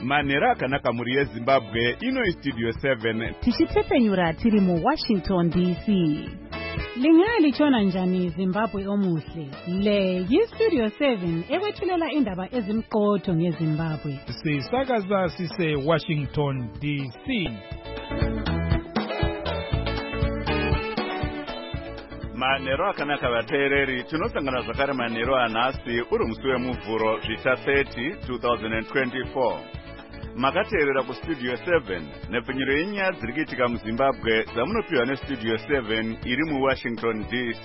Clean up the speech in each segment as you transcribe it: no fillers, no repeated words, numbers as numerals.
Manera akanaka muri yeZimbabwe ino Studio 7 tichitepenyura tiri mu Washington DC. Lingalitshona njani Zimbabwe omuhle? Le yi-Studio 7 ekwethulela indaba ezimqotho ngeZimbabwe. Sisakaza sise Washington DC. Manero akanaka vateereri, tinosangana zvakare manero anhasi uri musi wemuvhuro zvita 30 2024. Makateerera kuStudio 7 nepfenyuro yenyaya dziri kuitika muZimbabwe dzamunopiwa neStudio 7 iri muWashington DC.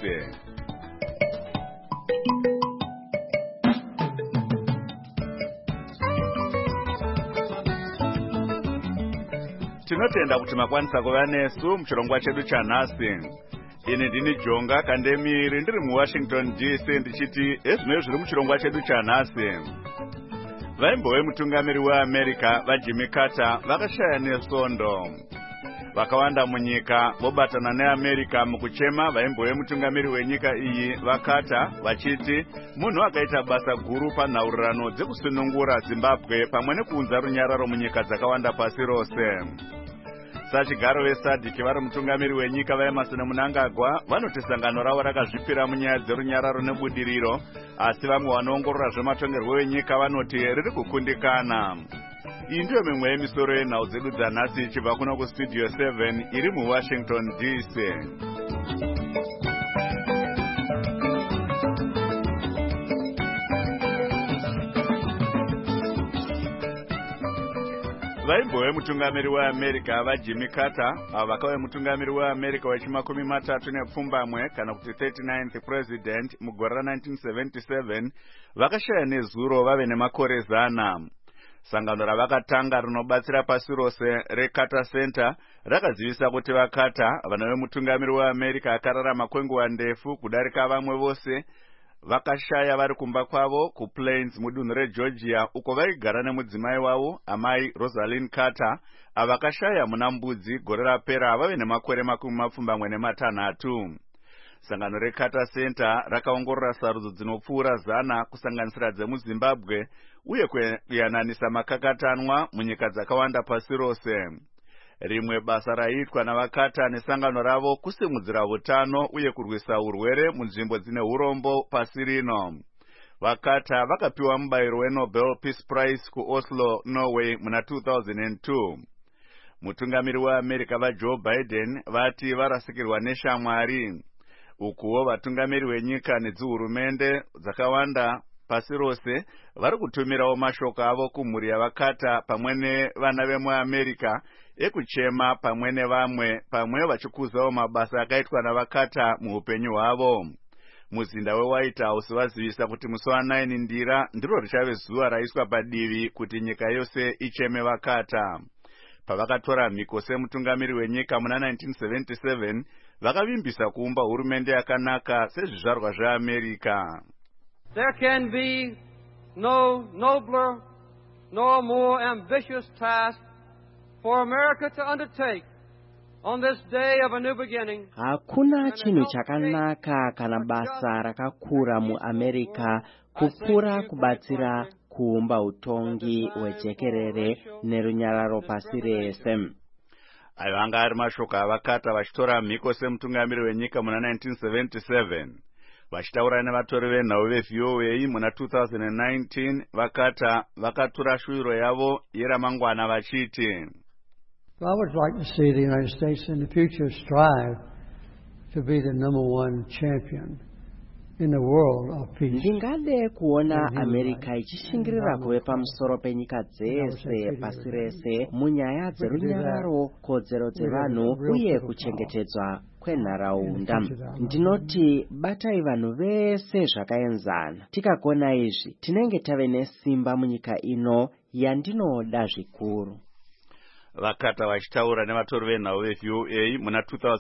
Tinotenda kuti makwanisa kuva nesu muchirongwa chedu chanhasi. Ini ndini Jonga Kandemiri ndiri muWashington DC ndichiti ezvino zviri muchirongwa chedu chanhasi. Vaimbove mutungamiri weAmerica vaJimmy Carter vakashaya nesondo. Vakawanda munyika vobatana neAmerica mukuchema vaimbove mutungamiri wenyika iyi vaCarter vachiti munhu akaita basa guru panhaurirano dzekusunungura Zimbabwe pamwe nekuunza runyararo munyika dzakawanda pasi rose. Sachigaro veSADC vari mutungamiri wenyika vaEmerson Mnangagwa vanoti sangano ravo rakazvipira munyaya dzerunyararo nebudiriro, asi vamwe vanoongorora zvematongerwo wenyika vanoti riri kukundikana. Iyi ndiyo mimwe yemisoro yenhau dzedu dzanhasi ichibva kuno kuStudio 7 iri muWashington DC. Vaimbove mutungamiri weAmerica vaJimmy Carter vakave mutungamiri weAmerica wechimakumi matatu nepfumbamwe kana kuti 39th president mugore ra1977 vakashaya nezuro vave nemakore 100. Sangano ravakatanga rinobatsira pasi rose reCarter Center rakazivisa kuti vaCarter vanove mutungamiri weAmerica akararama kwenguva ndefu kudarika vamwe vose vakashaya vari kumba kwavo kuPlains mudunhu reGeorgia uko vaigara nemudzimai wavo amai Rosalind Carter avakashaya muna Mbudzi gore rapera vave nemakore 26. Sangano reCarter Center rakaongorora sarudzo dzinopfuura 100 kusanganisira dzemuZimbabwe uye kuyananisa makakatanwa munyika dzakawanda pasi rose. Rimwe basa raiitwa navaCarter nesangano ravo kusimudzira utano uye kurwisa urwere munzvimbo dzine urombo pasi rino. VaCarter vakapiwa mubayiro weNobel Peace Prize kuOslo, Norway muna 2002. Mutungamiri weAmerica vaJoe Biden vati varasikirwa neshamwari. Ukuwo vatungamiri wenyika nedzihurumende dzakawanda pasi rose vari kutumirawo mashoko avo kumhuri yavaCarter pamwe nevana vemuAmerica ekuchema pamwe nevamwe pamwe vachikuzawo mabasa akaitwa navaCarter muupenyu hwavo. Muzinda weWhite House vazivisa kuti musi wa9 Ndira ndiro richave zuva raiswa padivi kuti nyika yose icheme vaCarter. Pavakatora mhiko semutungamiri wenyika muna 1977 vakavimbisa kuumba hurumende yakanaka sezvizvarwa zveAmerica. There can be no nobler nor more ambitious task for America to undertake on this day of a new beginning. Hakuna chinhu chakanaka kana basa rakakura muAmerica kupfuura kubatsira kuumba utongi hwejekerere nerunyararo pasi rese. Ayo anga ari mashoko avaCarter vachitora mhiko semutungamiri wenyika muna 1977. Vachitaura nevatori venhau veVOA muna 2019, vaCarter vakatura shuviro yavo yeramangwana vachiti, I would like to see the United States in the future strive to be the #1 champion in the world of peace. Ndingade kuona America ichishingirira kuve pamusoro penyika dzese pasi rese munyaya dzerunyararo, kodzero dzevanhu uye kuchengetedzwa kwenharaunda. Ndinoti batai vanhu vese zvakaenzana. Tikagona izvi tinenge tave nesimba munyika ino yandinoda zvikuru. VaCarter vachitaura nevatori venhau veVOA muna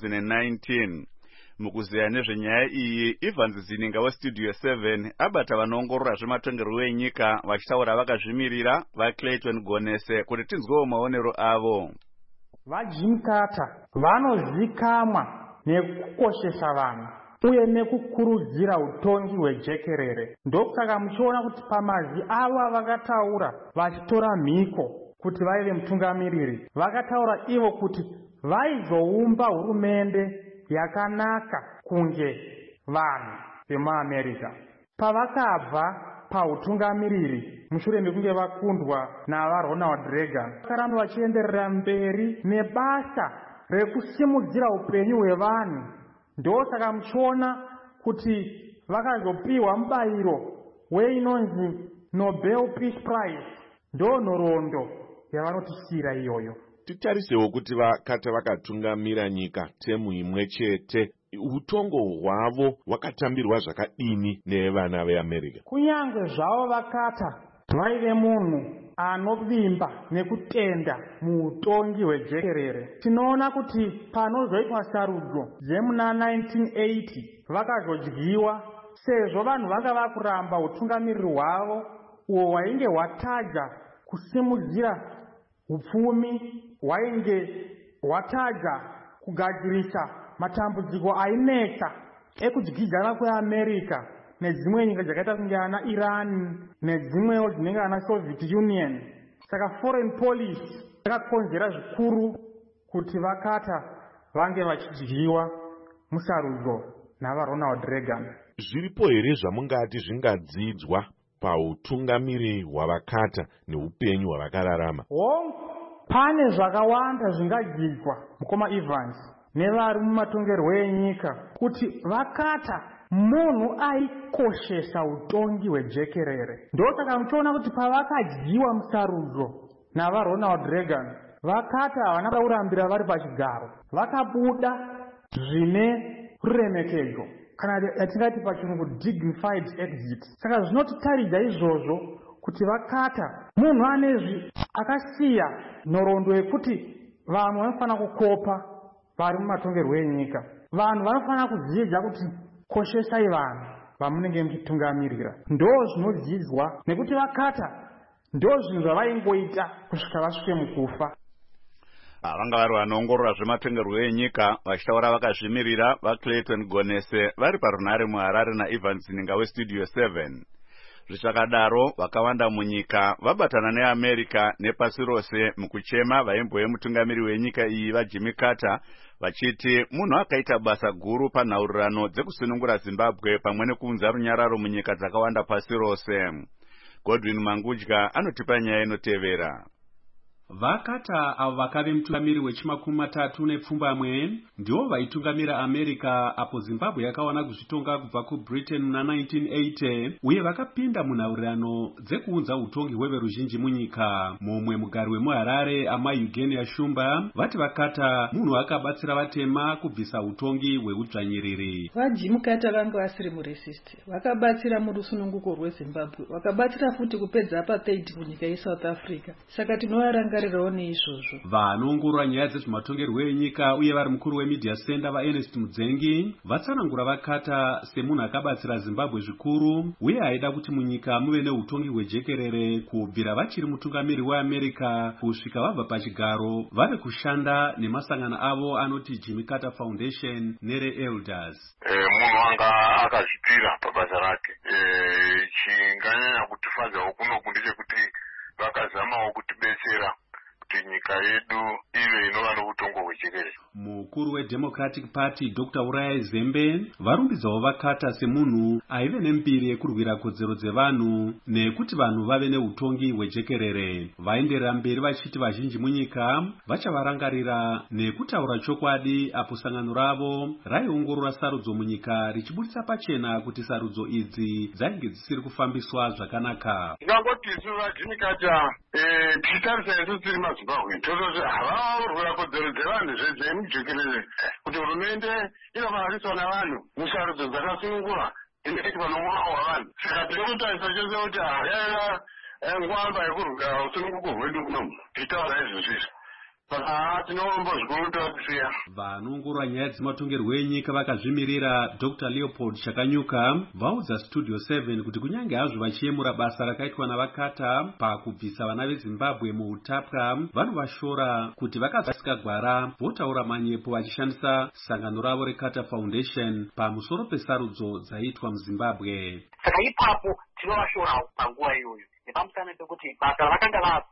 2019. Mukuziya nezvenyaya iyi, Evans Zininga weStudio 7 abata vanoongorora zvematongerwo enyika vachitaura vakazvimirira vaClayton Gonese kuti tinzwewo maonero avo. VaJimmy Carter vanozikamwa nekukoshesa vanhu uye nekukurudzira utongi hwejekerere. Ndosaka muchiona kuti pamazi ava vakataura vachitora mhiko kuti vaive mutungamiriri vakataura ivo kuti vaizoumba hurumende yakanaka kunge vanhu vemuAmerica. Pavakabva pautungamiriri mushure mekunge vakundwa navaRonald Reagan, vakaramba vachienderera mberi nebasa rekusimudzira upenyu hwevanhu. Ndosaka muchiona kuti vakazopiwa mubayiro weinonzi Nobel Peace Prize. Ndo nhoroondo yavanotisira iyoyo. Titarisewo kuti vakati vakatungamira nyika temu imwe chete, utongo hwavo hwakatambirwa zvakadini nevana veAmerica. Kunyange zvavo vakata vaive munhu anovimba nekutenda muutongi hwejekerere, tinoona kuti panozoitwa sarudzo dzemuna 1980 vakazodyiwa sezvo vanhu vanga vakuramba utungamiriri hwavo uwo hwainge hwatadza kusimudzira upfumi, hwainge hwatadza kugadzirisa matambudziko ainetsa ekudyidzana kweAmerica nedzimwe nyika dzakaita kunge ana Iran nedzimwewo dzinenge ana Soviet Union. Saka foreign policy yakakonzera zvikuru kuti vakata vange vachidyiwa musarudzo navaRonald Reagan. Zviripo here zvamungati zvingadzidzwa pautungamiri hwavakata neupenyu hwavakararama? Pane zvakawanda zvingadzidzwa, mukoma Evans, nevari mumatongerwo enyika, kuti vakata munhu aikoshesa utongi hwejekerere. Ndosaka muchiona kuti pavakadyiwa musarudzo navaRonald Reagan, vakata havana kurambira vari pachigaro, vakabuda zvine ruremekedzo, kana yatingati pachirungu dignified exit. Saka zvinotitaridza izvozvo kuti vakata munhu anezvi akasiya nhoroondo yekuti vanhu vanofanira kukopa vari mumatongerwo enyika. Vanhu vanofanira kudzidza kuti koshesai vanhu vamunenge muchitungamirira. Ndo zvinodzidzwa nekuti vakata ndo zvinhu zvavaingoita kusvika vasvike mukufa. Vanga vari vanoongorora zvematongerwo enyika vachitaura vakazvimirira vaClayton Gonese vari parunhare muHarare naEvans Ninga weStudio 7. Zvichakadaro vakawanda munyika vabatana neAmerica nepasi rose mukuchema vaimbove mutungamiri wenyika iyi vaJimmy Carter vachiti munhu akaita basa guru panhaurirano dzekusunungura Zimbabwe pamwe nekuunza runyararo munyika dzakawanda pasi rose. Godwin Mangudya anotipa nyaya inotevera. Vakata avo vakave mutungamiri we30 nepfumbamwe ndivo vaitungamira America apo Zimbabwe yakawana kuzvitonga kubva kuBritain muna 1980 uye vakapinda munhaurirano dzekuunza utongi hweveruzhinji munyika. Mumwe mugari wemuHarare Amai Eugenia Shumba vati vakata munhu akabatsira vatema kubvisa utongi hweudzvanyiriri. VaJimmy Carter vanga vasiri muracist, vakabatsira murusununguko rweZimbabwe, vakabatsira futi kupedza apartheid munyika yeSouth Africa. Saka tinovaranga neizvozvo. Vanoongorora nyaya dzezvematongerwo enyika uye vari mukuru weMedia Center vaErnest Mudzengi vatsanangura vakata semunhu akabatsira Zimbabwe zvikuru uye aida kuti munyika muve neutongi hwejekerere kubvira vachiri mutungamiri weAmerica kusvika vabva pachigaro vave kushanda nemasangano avo anoti Jimmy Carter Foundation nereElders. Munhu anga akazvipira pabasa rake. Chinganyanya kutifadzawo kunoku ndechekuti vakazamawo kutibetsera kuti nyika yedu ive inova noutongo hwejekerere. Mukuru weDemocratic Party Dr. Uriah Zembe varumbidzawo vakata semunhu aive nembiri yekurwira kodzero dzevanhu nekuti vanhu vave neutongi hwejekerere. Vaenderera mberi vachiti vazhinji munyika vachavarangarira nekutaura chokwadi apo sangano ravo raiongorora sarudzo munyika richibudisa pachena kuti sarudzo idzi dzainge dzisiri kufambiswa zvakanaka. Ndingangoti isu vaJimmy Carter tichitarisa isu tiri maZimbabwe tototi havava kurwira kodzero dzevanhu zvemujekerere kuti hurumende inofanira navanhu musarudzo dzakasunungura inoiti panomwoyo hwavanhu. Saka tiri kutarisa chose kuti yaiva ngwamba yekurwira usununguko hwedu kunomu tichitaura izvozvizvo. Vanoongorora nyaya dzematongerwo enyika vakazvimirira Dr. Leopold Shakanyuka vaudza Studio 7 kuti kunyange hazvo vachiyemura basa rakaitwa navakata pakubvisa vana veZimbabwe muutapwa vanovashora kuti vakadzasika gwara votaura manyepo vachishandisa sangano ravo reCarter Foundation pamusoro pesarudzo dzaitwa muZimbabwe. Saka ipapo tinovashorawo panguva iyoyo nepamusana pekuti basa rakanga vaakuita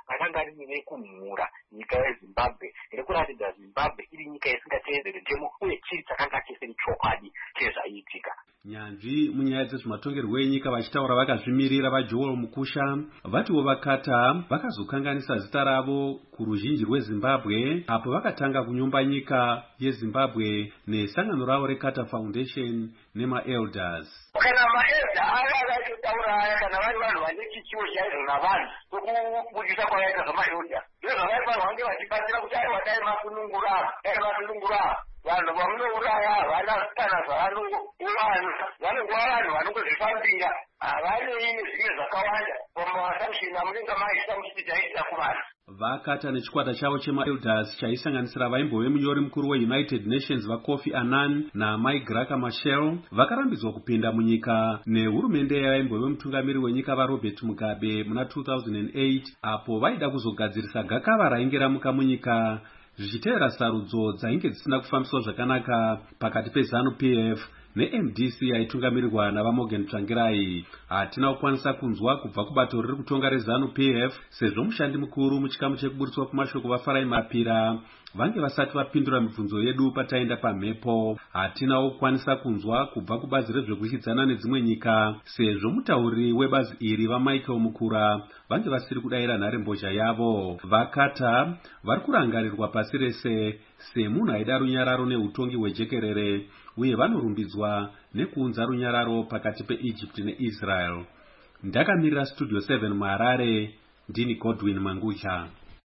akanga ari nekumhura nyika yeZimbabwe nekuratidza Zimbabwe iri nyika isingateedzere ntemo uye chiri chakanga chisiri chokwadi chezvaiitika. Nyanzvi munyaya dzezvematongerwo enyika vachitaura vakazvimirira vaJoel Mukusha vatiwo vaKarter vakazokanganisa zita ravo kuruzhinji rweZimbabwe apo vakatanga kunyumba nyika yeZimbabwe nesangano ravo reCarter Foundation nemaelders. Kana maelda akataura aya kana vari vanhu vane chichivo chaizvo navanhu sokubudisa kwavaita zvamaelda ndozvavaifanirwa kunge vachibatsira kuti aiwa dai masunungura vanhu vamunouraya havana kana zvavanourana vanongova vanhu vanongozvifambira havanei nezvimwe zvakawanda pamaassumption amunenge maita muchiti chaitira kuvanhu. VaKarter nechikwata chavo chemaelders chaisanganisira vaimbove munyori mukuru weUnited Nations vaKofi Annan naMike Graca Machel vakarambidzwa kupinda munyika nehurumende yavaimbove mutungamiri wenyika vaRobert Mugabe muna 2008 apo vaida kuzogadzirisa gakava rainge ramuka munyika zvichiteera sarudzo dzainge dzisina kufambiswa zvakanaka pakati peZANU-PF neMDC yaitungamirirwa navaMorgan Tsvangirai. Hatina kukwanisa kunzwa kubva kubato riri kutonga reZANU-PF sezvo mushandi mukuru muchikamu chekuburitswa kumashoko vaFarai Mapira vange vasati vapindura mibvunzo yedu pataenda pamhepo. Hatinawo kukwanisa kunzwa kubva kubazi rezvekushidzana nedzimwe nyika sezvo mutauri webazi iri vaMichael Mukura vange vasiri kudayira nharembozha yavo. VaKarter vari kurangarirwa pasi rese semunhu aida runyararo neutongi hwejekerere uye vanorumbidzwa nekuunza runyararo pakati peEgypt neIsrael. Ndakamirira Studio 7 muHarare, ndini Godwin Mangucha.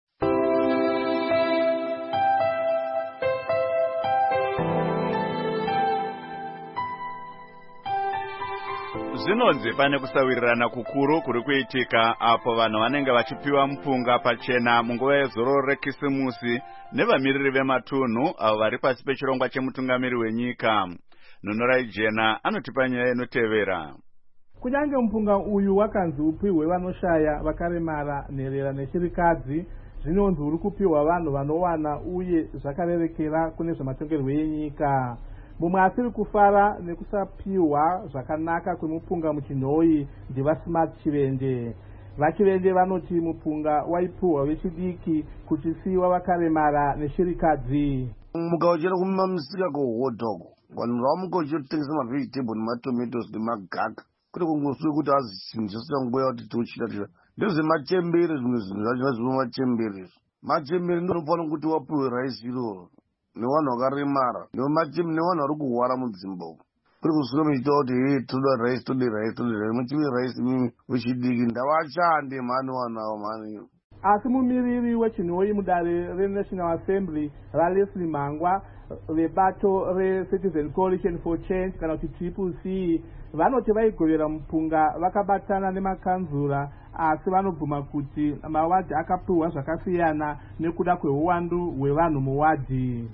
Zvinonzi pane kusawirirana kukuru kuri kuitika apo vanhu vanenge vachipiwa mupunga pachena munguva yezororo rekisimusi nevamiriri vematunhu avo vari pasi pechirongwa chemutungamiri wenyika. Nhunurai Jena anotipa nyaya inotevera. Kunyange mupunga uyu wakanzi upiwe vanoshaya, vakaremara, nherera nechirikadzi, zvinonzi uri kupiwa vanhu vanowana uye zvakarerekera kune zvematongerwo enyika. Mumwe asiri kufara nekusapiwa zvakanaka kwemupunga muchinhoi ndivaSmart Chivende. VaChivende vanoti mupunga waipiwa vechidiki kuchisiyiwa vakaremara neshirikadzi. Mukauchera kumamisika kuhodhog vanhu vamuka uchitotengesa mavegitable nematomatoes nemagaka kuri kungoswe kuti azichinjisa nguva yakuti tochita ndezvemachembere zvimwe zvinhu zvacho nazvino machembere ndinofanira kuti wapiwe raisi iroro nevanhu vakaremara nevanhu vari kuhwara muZimbabwe kuri kusuka muchita kuti toda raisi muchive raisi mimi wechidiki ndavashande mhani vanavo mhani. Asi mumiriri wechinhoi mudare reNational Assembly raLeslie Mangwa vebato reCitizen Coalition for Change kana kuti CCC vanoti vaigovera mupunga vakabatana nemakanzura asi vanobvuma kuti mawadhi akapiwa zvakasiyana nekuda kweuwandu hwevanhu muwadhi.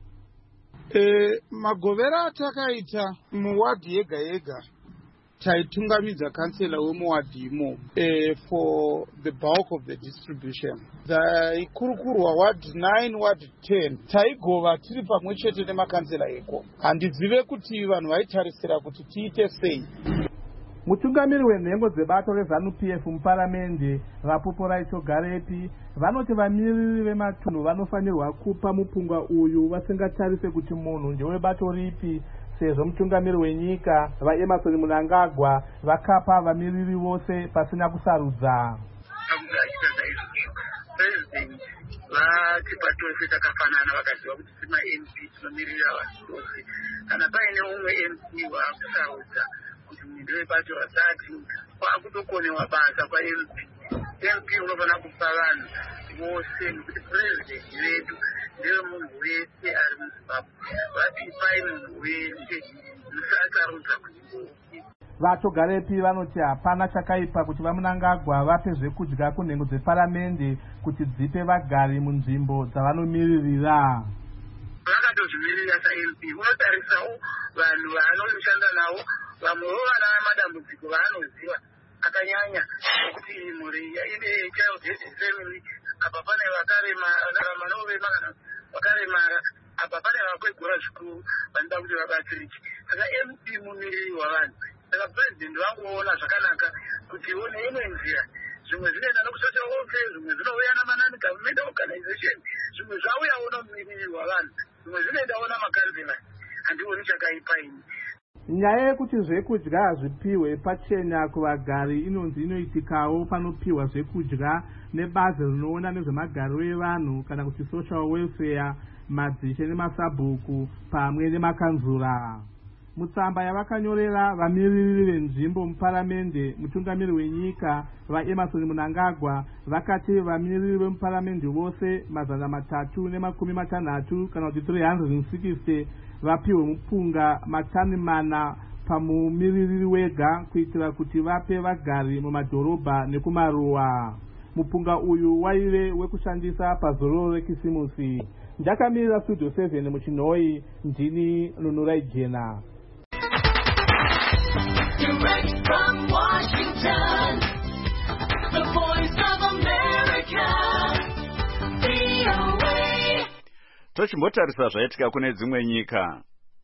Magovera atakaita muwadhi yega yega taitungamidza kansela wemuwadhi imo for the bulk of the distribution. Kurukurwa ward 9 ward 10 taigova tiri pamwe chete nemakansela eko. Handizive kuti vanhu vaitarisira kuti tiite sei. Mutungamiri wenhengo dzebato reZANU-PF muparamende Vapupo Raicho Garepi vanoti vamiriri vematunhu vanofanirwa kupa mupunga uyu vasingatarise kuti munhu ndewebato ripi sezvo mutungamiri wenyika vaEmerson Mnangagwa vakapa vamiriri vose pasina kusarudza. President vati patose takafanana vakaziva kuti sema-MP tinomirira vanhu vose. Kana paine umwe MP waakusarudza kuti munhu ndewebato vasati kwakutokonewa basa kwaMP. MP unofanira kupa vanhu vose nekuti president vedu ndewe munhu wese ari muZimbabwe. Vatipai munhu wese musasarudza kuti Vacho Garepi vanoti hapana chakaipa kuti vaMnangagwa vape zvekudya kunhengo dzeparamende kuti dzipe vagari munzvimbo dzavanomiririra. Vakatozvimirira saMP unotarisawo vanhu vaanoshanda navo vamwe vovana madambudziko vaanoziva akanyanya kuti mhuri ine child headed family apa pane vakaremara kana vakaremara apa pane vakwegura zvikuru vanoda kuti vabatsirike. Saka MP mumiriri wavanhu. Saka president vangoona zvakanaka kuti one imwe nzira zvimwe zvinoenda nekusocial welfare, zvimwe zvinouya namanani government organization, zvimwe zvauyawo nomumiriri wavanhu, zvimwe zvinoendawo namakanzela. Handioni chakaipa ini. Nyaya yekuti zvekudya zvipiwe pachena kuvagari inonzi inoitikawo panopiwa zvekudya nebazi rinoona nezvemagariro evanhu kana kuti social welfare, madzishe nemasabhuku pamwe nemakanzura. Mutsamba yavakanyorera vamiriri venzvimbo muparamende, mutungamiri wenyika vaEmerson Mnangagwa vakati vamiriri vemuparamende vose 360 kana kuti 360 vapiwe mupunga matani 4 pamumiriri wega kuitira kuti vape vagari mumadhorobha nekumaruwa. Mupunga uyu waive wekushandisa pazororo rekisimusi. Ndakamirira Studio 7 muChinoi, ndini Nunurai Jena. Direct from Washington, the voice of America, VOA. Tochimbotarisa zvaitika kune dzimwe nyika.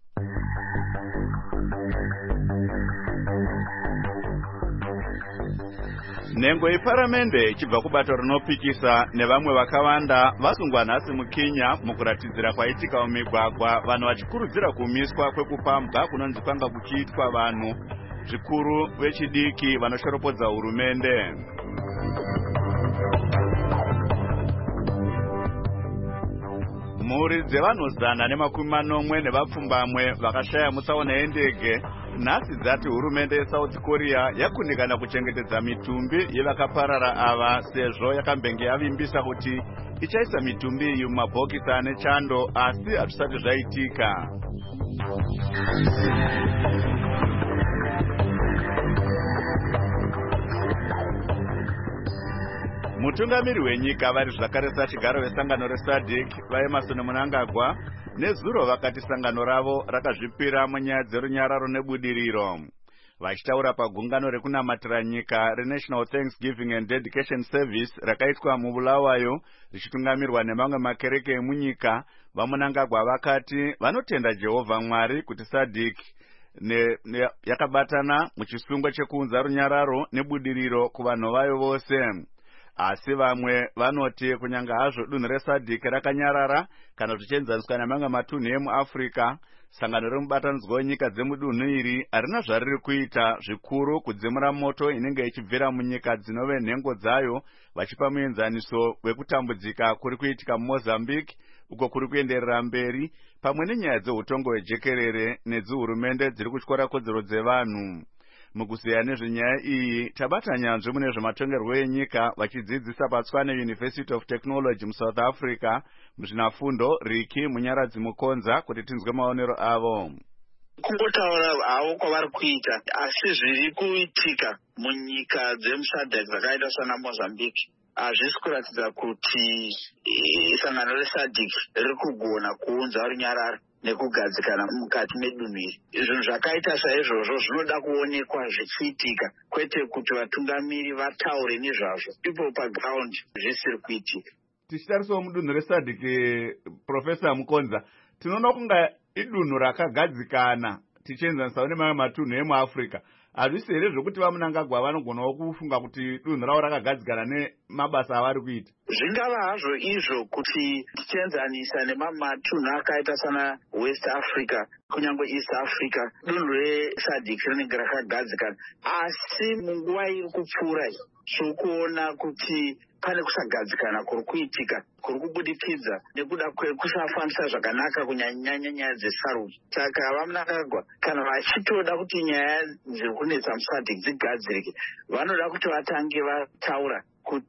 Nhengo yeparamende ichibva kubato rinopikisa nevamwe vakawanda vasungwa nhasi muKenya mukuratidzira kwaitika mumigwagwa, vanhu vachikurudzira kumiswa kwekupambwa kunonzi kwanga kuchiitwa vanhu zvikuru vechidiki vanoshoropodza hurumende. Mhuri dzevanhu 140 nevapfumbamwe vakashaya mutsaona yendege nhasi dzati hurumende yeSouth Korea yakundikana kuchengetedza mitumbi yevakaparara ava sezvo yakambenge yavimbisa kuti ichaisa mitumbi iyi mumabhokisi ane chando, asi hazvisati zvaitika. Mutungamiri wenyika vari zvakare sachigaro vesangano reSADC vaEmerson Mnangagwa nezuro vakati sangano ravo rakazvipira munyaya dzerunyararo nebudiriro. Vachitaura pagungano rekunamatira nyika reNational Thanksgiving and Dedication Service rakaitwa muBulawayo richitungamirwa nemamwe makereke emunyika, vaMnangagwa vakati vanotenda Jehovha Mwari kuti SADC yakabatana muchisungo chekuunza runyararo nebudiriro kuvanhu vayo vose. Asi vamwe vanoti kunyanga hazvo dunhu reSADC rakanyarara kana zvichienzaniswa nemamwe matunhu emuAfrica, sangano remubatanidzwa wenyika dzemudunhu iri harina zvariri kuita zvikuru kudzimura moto inenge ichibvira munyika dzinove nhengo dzayo, vachipa muenzaniso wekutambudzika kuri kuitika muMozambique uko kuri kuenderera mberi, pamwe nenyaya dzeutongo hwejekerere nedzihurumende dziri kutyora kodzero dzevanhu. Mukuziya nezvenyaya iyi tabata nyanzvi mune zvematongerwo enyika vachidzidzisa paTshwane University of Technology muSouth Africa muzvinafundo Riki Munyaradzi Mukonza kuti tinzwe maonero avo. Kungotaura havo kwavari kuita, asi zviri kuitika munyika dzemuSADC dzakaita sana Mozambique hazvisi kuratidza kuti sangano reSADC riri kugona kuunza runyararo nekugadzikana mukati medunhu iri. Zvinhu zvakaita saizvozvo zvinoda kuonekwa zvichiitika, kwete kuti vatungamiri vataure nezvazvo ipo paground zvisiri kuitika. Tichitarisawo mudunhu reSADC, Profesa Mukonza, tinoona kunga idunhu rakagadzikana tichienzanisawo nemamwe matunhu emuAfrica. Hazvisi here zvokuti vaMnangagwa vanogonawo kufunga kuti dunhu ravo rakagadzikana nemabasa avari kuita? Zvingava hazvo izvo kuti tichienzanisa nemamwe matunhu akaita sana West Africa kunyange East Africa, dunhu reSADC rinenge rakagadzikana, asi munguva iri kupfuura sokuona kuti pane kusagadzikana kuri kuitika kuri kubudikidza nekuda kwekusafambisa zvakanaka kunyanya nyaya dzesarudzo. Saka vaMnangagwa kana vachitoda kuti nyaya dziri kunetsa muSADC dzigadzirike, vanoda kuti vatange vataura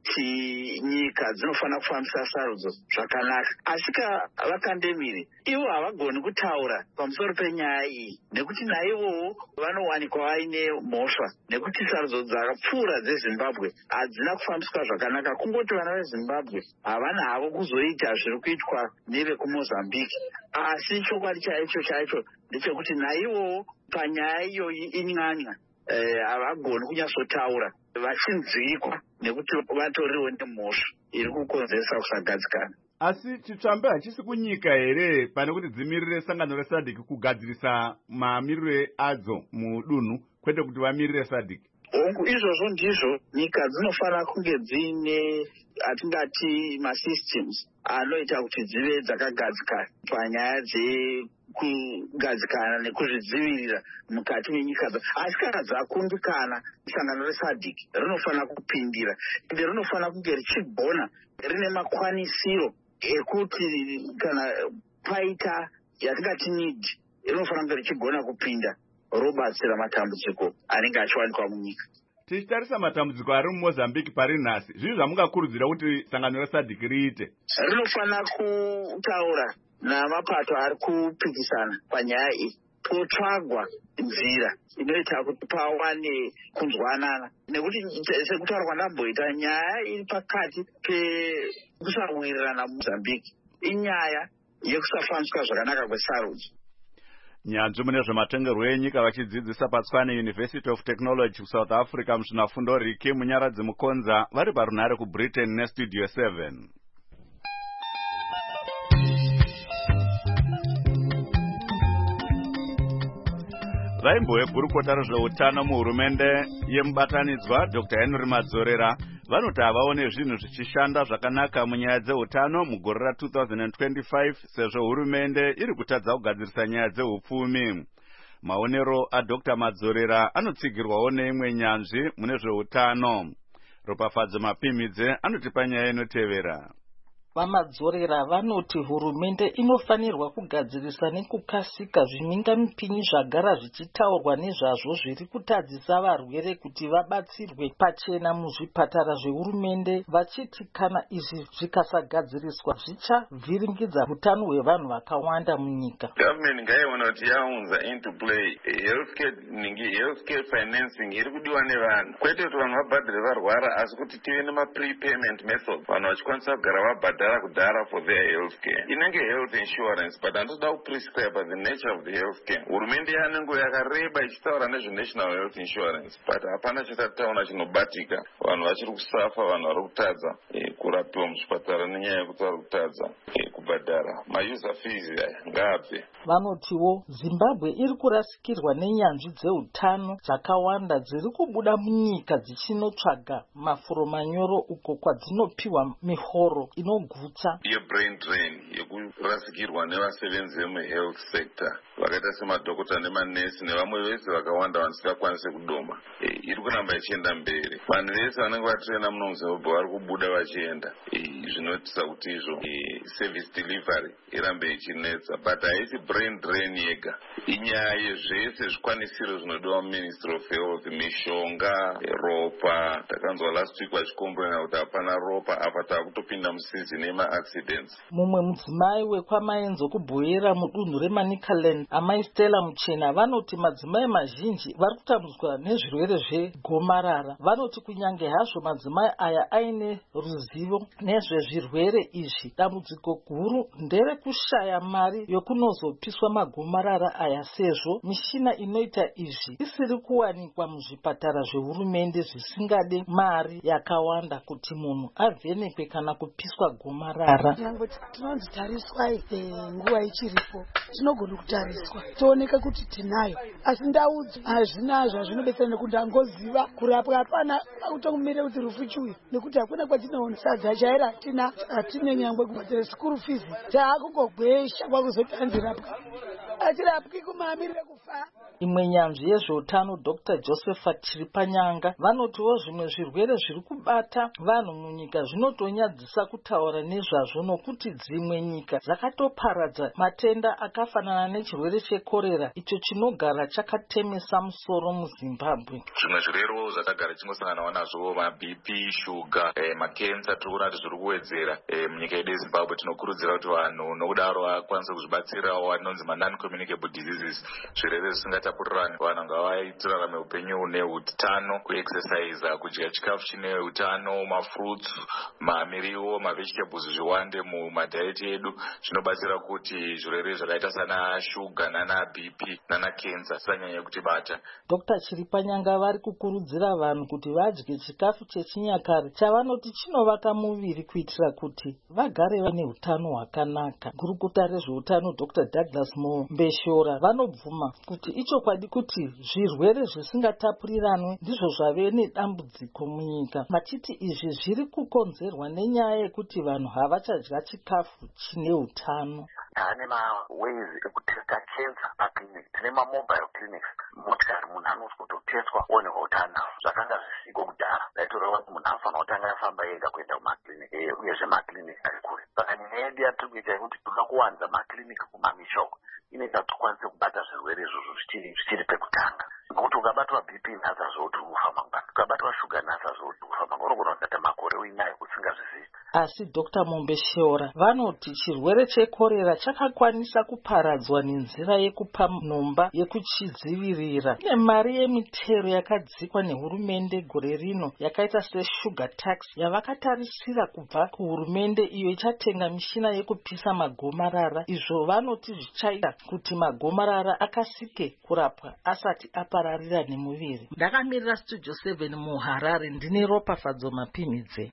kuti nyika dzinofanira kufambisa sarudzo zvakanaka. Asi vakandemiri ivo havagoni kutaura pamusoro penyaya iyi, nekuti naivowo vanowanikwa vaine mhosva, nekuti sarudzo dzakapfuura dzeZimbabwe hadzina kufambiswa zvakanaka. Kungoti vana veZimbabwe havana havo kuzoita zviri kuitwa nevekuMozambique, asi chokwadi chaicho ndechekuti naivowo panyaya iyoyi inyanya havagoni kunyatsotaura, vachinzwikwa nekuti vatoriwo nemhosva iri kukonzeresa kusagadzikana. Asi chitsvambe hachisi kunyika here pane kuti dzimirire sangano reSADC kugadzirisa mamiriro adzo mudunhu, kwete kuti vamirire SADC? izvozvo ndizvo nyika dzinofanira kunge dziine atingati masystems anoita kuti dzive dzakagadzikana panyaya dzekugadzikana nekuzvidzivirira mukati menyika asi kana dzakundikana sangano resadc rinofanira kupindira ende rinofanira kunge richigona rine makwanisiro ekuti kana paita yatingati need rinofanira kunge richigona kupinda robatsira matambudziko anenge achiwanikwa munyika. Tichitarisa matambudziko ari muMozambique pari nhasi, zvii zvamungakurudzira kuti sangano resadc riite? Rinofanira kutaura namapato ari kupikisana panyaya iyi, potsvagwa nzira inoita kuti pawane kunzwanana, nekuti sekutaura kwandamboita nyaya iri pakati pekusawirirana muMozambique inyaya yekusafambiswa zvakanaka kwesarudzo. Nyanzvi mune zvematongerwo enyika vachidzidzisa paTshwane University of Technology kuSouth Africa muzvinafundo Riki Munyaradzi Mukonza vari parunhare kuBritain neStudio 7. Vaimboegurukota rezveutano muhurumende yemubatanidzwa Dr. Henry Madzorera vanoti havaone zvinhu zvichishanda zvakanaka munyaya dzeutano mugore ra2025 sezvo hurumende iri kutadza kugadzirisa nyaya dzeupfumi. Maonero aDr. Madzorera anotsigirwawo neimwe nyanzvi mune zveutano. Ropafadzo Mapimidze anotipa nyaya inotevera. Vamadzorera vanoti hurumende inofanirwa kugadzirisa nekukasika zvimingamipinyi zvagara zvichitaurwa nezvazvo zviri kutadzisa varwere kuti vabatsirwe pachena muzvipatara zvehurumende, vachiti kana izvi zvikasagadziriswa zvichavhiringidza utano hwevanhu vakawanda munyika. Government ngaiona kuti yaunza into play healthcare financing iri kudiwa nevanhu, kwete kuti vanhu vabhadhire varwara asi kuti tive nema-prepayment methods, vanhu vachikwanisa kugara vabhadhara kudhara for their healthcare. Inenge health insurance, but handitoda kuprescribe the nature of the healthcare. Hurumende yanengo yakareba ichitaura nezvenational health insurance, but hapana chatataona chinobatika. Vanhu vachiri kusafa, vanhu vari kutadza kurapiwa muzvipatara nenyaya yekuti vari kutadza kubhadhara mauser fees ngaabve. Vanotiwo Zimbabwe iri kurasikirwa nenyanzvi dzeutano dzakawanda dziri kubuda munyika dzichinotsvaga mafuro manyoro uko kwadzinopiwa mihoro inogutsa. Brain drain yekurasikirwa nevasevenzi vemuhealth sector vakaita semadhokota nemanesi nevamwe vese vakawanda vanisingakwanise kudoma iri kuramba ichienda mberi. Vanhu vese vanenge vatrena muno muZimbabwe vari kubuda vachienda, zvinotisa kuti izvo service delivery irambe ichinetsa, but haisi brain drain yega, inyaya yezvese zvikwanisiro zvinodiwa muMinistry of Health, mishonga, ropa. Takanzwa last week vachikomborena kuti hapana ropa, apa taakutopinda musizini yema-accidents. Mumwe mudzimai wekwamaenzo kubhoera mudunhu reManicaland, amai Stella Muchena, vanoti madzimai mazhinji vari kutambudzwa nezvirwere zvegomarara. Vanoti kunyange hazvo madzimai aya aine ruzivo nezvezvirwere izvi, dambudziko guru nderekushaya mari yokunozopiswa magomarara aya, sezvo mishina inoita izvi isiri kuwanikwa muzvipatara zvehurumende zvisingade mari yakawanda kuti munhu avhenekwe kana kupiswa gomarara. Nyangwe tinonzi tariswai nguva ichiripo, tinogona kutariswa tooneka kuti tinayo, asi ndau hazvina zvinobetsera nekuti angoziva kurapwa hapana, akutomumire kuti rufu chuyu nekuti hakuna kwatinoona sadza chaira hatine nyangwe kubhadhara school fees, taakungogwesha kwakuzoti anzirapwa achirapwi kumamirire kufa. Imwe nyanzvi yezveutano Dr. Josephat Chiripanyanga vanotiwo zvimwe zvirwere zviri kubata vanhu munyika zvinotonyadzisa kutaura nezvazvo, nokuti dzimwe nyika dzakatoparadza matenda akafanana nechirwere chekorera icho chinogara chakatemesa musoro muZimbabwe. Zvimwe zvirwere zvatagara chingosanganawo nazvo maBP, shuga, makensa, tiri kuona kuti zviri kuwedzera munyika yedu yeZimbabwe. Tinokurudzira kuti vanhu nokudaro vakwanise kuzvibatsirawo anonzi non-communicable diseases, zvirwere zvisingatapurirani. Vanhu ngavaitirarame upenyu hune utano, kuexercise, kudya chikafu chine utano, mafruits, mamiriwo, mavegetables zviwande mumadhaiti edu, zvinobatsira kuti zvirwere zvakaita sana shuga nana BP nana kensa zisanyanya kutibata. Dr. Chiripanyanga vari kukurudzira vanhu kuti vadye chikafu chechinyakare chavanoti chinovaka muviri kuitira kuti vagare vane utano hwakanaka. Gurukota rezveutano Dr. Douglas Mombe Mumbeshora vanobvuma kuti ichokwadi kuti zvirwere zvisingatapuriranwe ndizvo zvave nedambudziko munyika, vachiti izvi zviri kukonzerwa nenyaya yekuti vanhu havachadya chikafu chine utano. Taane maways ekutesta cancer paclinic, tine mamobile clinics, motikari munhu anosvototeswa onekwa utano zvakanga zvisiko kudhara. Daitoreva kuti munhu anofanira kutanga afamba ega kuenda kumakiliniki, uyezve makiliniki ari kure. Saka nyaya yedu yatiri kuita yekuti toda kuwanza makiliniki kumamishoko inoita kuti tikwanise kubata zvirwere izvozvo zvichiri pekutanga. Ngokuti ukabatwa BP nhasa zvoti ufa mangwana, ukabatwa shuga nhasa zvoti ufa mangwana, unogona kuita makore uinayo usingazvizivi. Asi Dr. Mumbeshora vanoti chirwere chekorera chakakwanisa kuparadzwa nenzira yekupa nhomba yekuchidzivirira. Kune mari yemitero yakadzikwa nehurumende gore rino yakaita sesugar tax yavakatarisira kubva kuhurumende iyo ichatenga mishina yekupisa magomarara. Izvo vanoti zvichaita kuti magomarara akasike kurapwa asati apararira nemuviri. Ndakamirira Studio 7 muHarare, ndine Ropafadzo Mapimidze.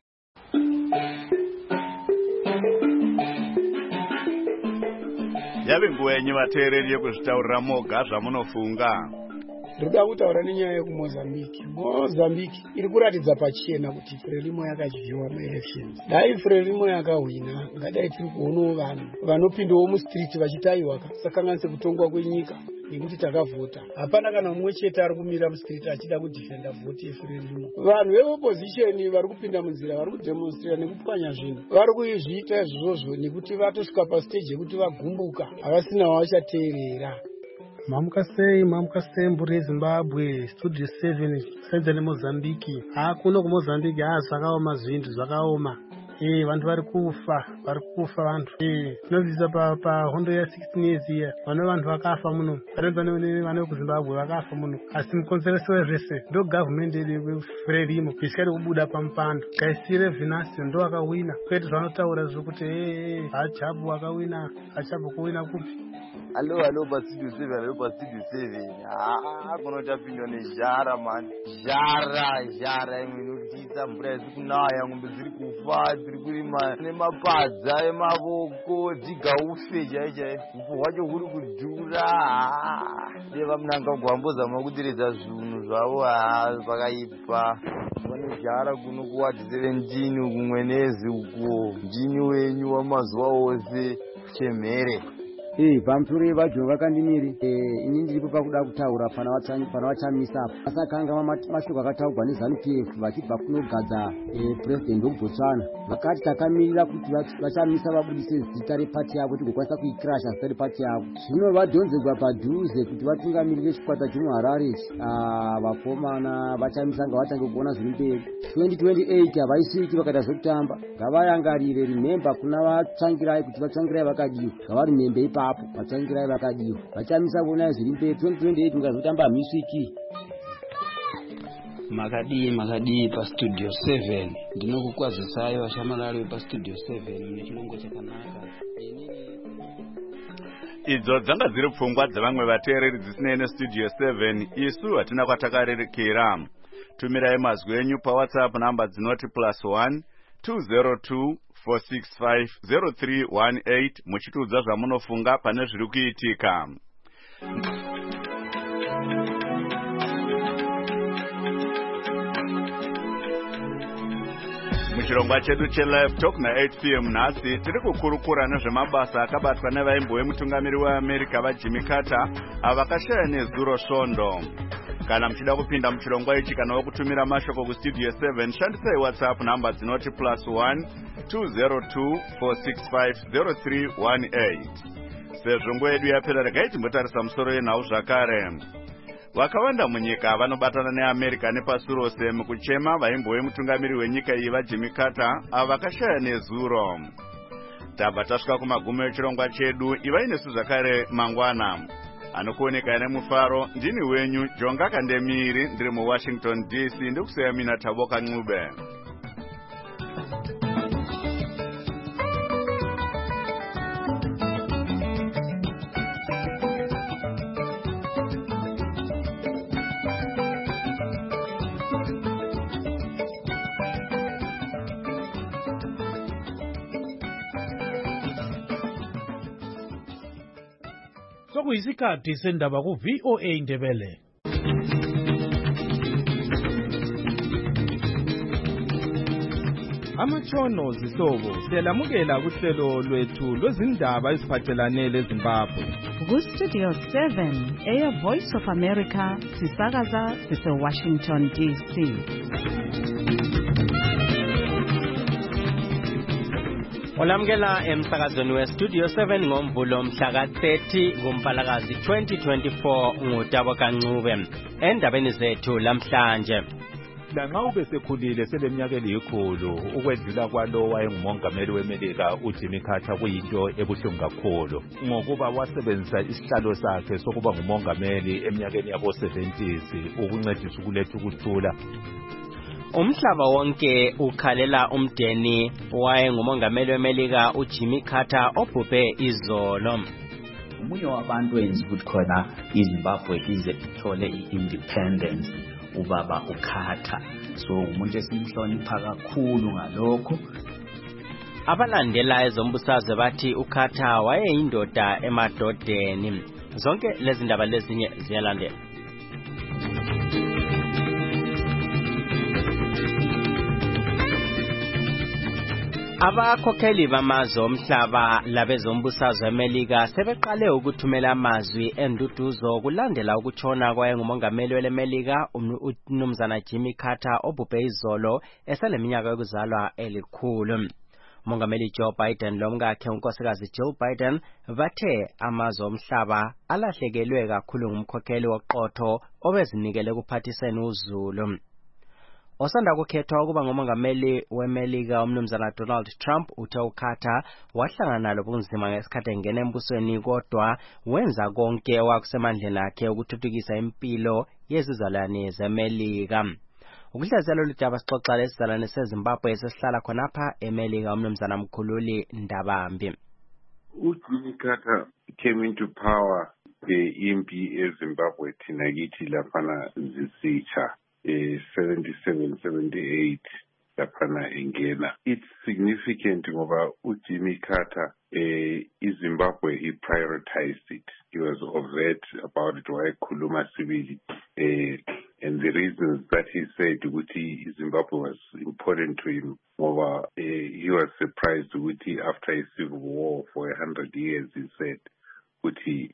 Yave nguva yenyu vateereri yekuzvitaurira moga zvamunofunga. Ndoda kutaura nenyaya yekumozambique. Mozambique iri kuratidza pachena kuti Frelimo yakadyiwa maelections. Dai Frelimo yakahwina, ngadai tiri kuonawo vanhu vanopindawo mustriti vachitaiwa sakanganise kutongwa kwenyika nekuti takavhota. Hapana kana mumwe chete ari kumira mustriti achida kudhifenda vhoti yeFrelimo. Vanhu veopposition vari kupinda munzira, vari kudemonstrate nekupwanya zvinhu. Vari kuzviita izvozvo nekuti vatosvika pastage yekuti vagumbuka, havasina wavachateerera. Mamuka sei mburi yeZimbabwe, Studio 7 senza neMozambique. Kuno kuMozambique zvakaoma zvintu zvakaoma. Vantu vari kufa vantu. Tinobvisa pa hondo ya 16 years iya. Vanhu vakafa muno. Vane kuZimbabwe vakafa muno. Asi mukonzereso wezvese ndo government yedu Frelimo isikari kubuda pampando. Kaisire Venancio ndo akawina. Kwete zvanotaura zvokuti Achabu akawina, Achabu kuwina kupi. Hello, pa Studio 7. Kunoita pindo nejara man. Jara imwe inotyisa, mvura iri kunaya, ngombe dziri kufa, dziri kurima nemapadza emavoko, dziga ufe chaichai. Ufu hwacho huri kudhura. Deva munanga kugwambozama kuderedza zvinhu zvavo pakaipa. Pane jara kuno kuwadi 17 kumwenezi uko. Ndini wenyu wamazuva ose chemhere. Pamsuri vajo vakandimiri ini ndiripo pakuda kutaura pana vachamisa apo. Asakanga mashoko akataurwa neZANU-PF vachibva kunogadza president weBotswana. Vakati takamirira kuti vachamisa vabudise zita repati yavo tigokwanisa kuikrasha zita repati yavo. Zvino vadhonzerwa padhuze kuti vatungamirire chikwata chomuHarare. Vakomana vachamisa ngavatange kuona zviri mberi. 2028 havaisviki vakaita zvekutamba. Ngavayangarire rimemba kuna vatsvangirai kuti vatsvangirai vakadiwa. Ngavarimembe ipapo vatsvangirai vakadiwa. Vachamisa kuona zviri mberi. 2028 ngazotamba miswiki. Makadii pa Studio 7. Ndinokukwazisai vashamarari pa Studio 7 nechirungu chakanaka. Idzo dzanga dziri pfungwa dzavamwe vateereri dzisinei neStudio 7. Isu hatina kwatakarerekera. Tumirai mazwi enyu paWhatsApp namba dzinoti +1 202 465 0318 muchitiudza zvamunofunga pane zviri kuitika. Muchirongwa chedu cheLive Talk na8 p.m. nhasi tiri kukurukura nezvemabasa akabatwa nevaimbo vemutungamiri weAmerica vaJimmy Carter avakashaya nezuro svondo. Kana muchida kupinda muchirongwa ichi kana wokutumira mashoko kuStudio 7 shandisai WhatsApp namba dzinoti +1 202 465 0318. Sezvo nguva yedu yapera regai timbotarisa musoro yenhau zvakare. Vakawanda munyika vanobatana neAmerica nepasi rose mukuchema vaimbo vemutungamiri wenyika iyi vaJimmy Carter avakashaya nezuro. Tabva tasvika kumagumo echirongwa chedu. Ivai nesu zvakare mangwana. Anokuoneka nemufaro ndini wenyu Jonga Kandemiri, ndiri muWashington DC, ndikuseya mina Thaboka Ncube. sokuyisikhathi sendaba ku-VOA Indebele. Amatshono zihlobo siyalamukela kuhlelo lwethu lwezindaba eziphathelane leZimbabwe. Ku-Studio 7 Air Voice of America sisakaza sise-Washington DC. Olamukela emsakazweni we-Studio 7 ngomvulo mhla ka-30 kuMpalakazi 2024 nguTabo Kancube. Endabeni zethu lamhlanje. Lanxa ubesekhulile seleminyaka elikhulu ukwedlula kwalo wayengumongameli weMelika uJimmy Carter kuyinto ebuhlungu kakhulu ngokuba wasebenzisa isihlalo sakhe sokuba ngumongameli eminyakeni yabo-70s ukuncedisa ukuletha ukuthula. Umhlaba wonke ukhalela umdeni wayengumongameli weMelika uJimmy Carter obhubhe izolo. Umunye wabantu enzi ukuthi khona iZimbabwe ize ithole i-independence ubaba uKarter, so umuntu esimhlonipha kakhulu ngalokho. Abalandela ezombusazwe bathi uKarter wayeyindoda emadodeni. Zonke lezi ndaba lezinye ziyalandela. Abakhokheli bamazwe omhlaba labezombusazwe eMelika sebeqale ukuthumela amazwi enduduzo kulandela ukutshona kwayengumongameli weMelika uMnumzana Jimmy Carter obhubhe izolo eseleminyaka yokuzalwa elikhulu. Umongameli Joe Biden lomkakhe unkosikazi Jill Biden bathe amazwe omhlaba alahlekelwe kakhulu ngumkhokheli woqotho obezinikele kuphathiseni uzulu. Osanda kukhethwa ukuba ngumongameli weMelika uMnumzana Donald Trump uthe uKarter wahlangana lobunzima ngesikhathi engena embusweni kodwa wenza konke okusemandleni akhe ukuthuthukisa impilo yezizalwane zeMelika. Ukuhlaziyela lolu daba sixoxa lesizalwane seZimbabwe esihlala khonapha eMelika uMnumzana Mkhululi Ndabambi. uJimmy Carter came into power impi eZimbabwe thina kithi laphana zisitsha 77, 78 laphana engena. It's significant ngoba uJimmy Carter iZimbabwe he prioritized it. He was overt about it wayekhuluma sibili and the reasons that he said ukuthi Zimbabwe was important to him ngoba he was surprised ukuthi after a civil war for 100 years he said ukuthi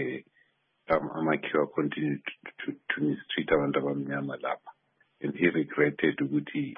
Amakhiwa continued to mistreat abantu abamnyama lapha, and he regretted ukuthi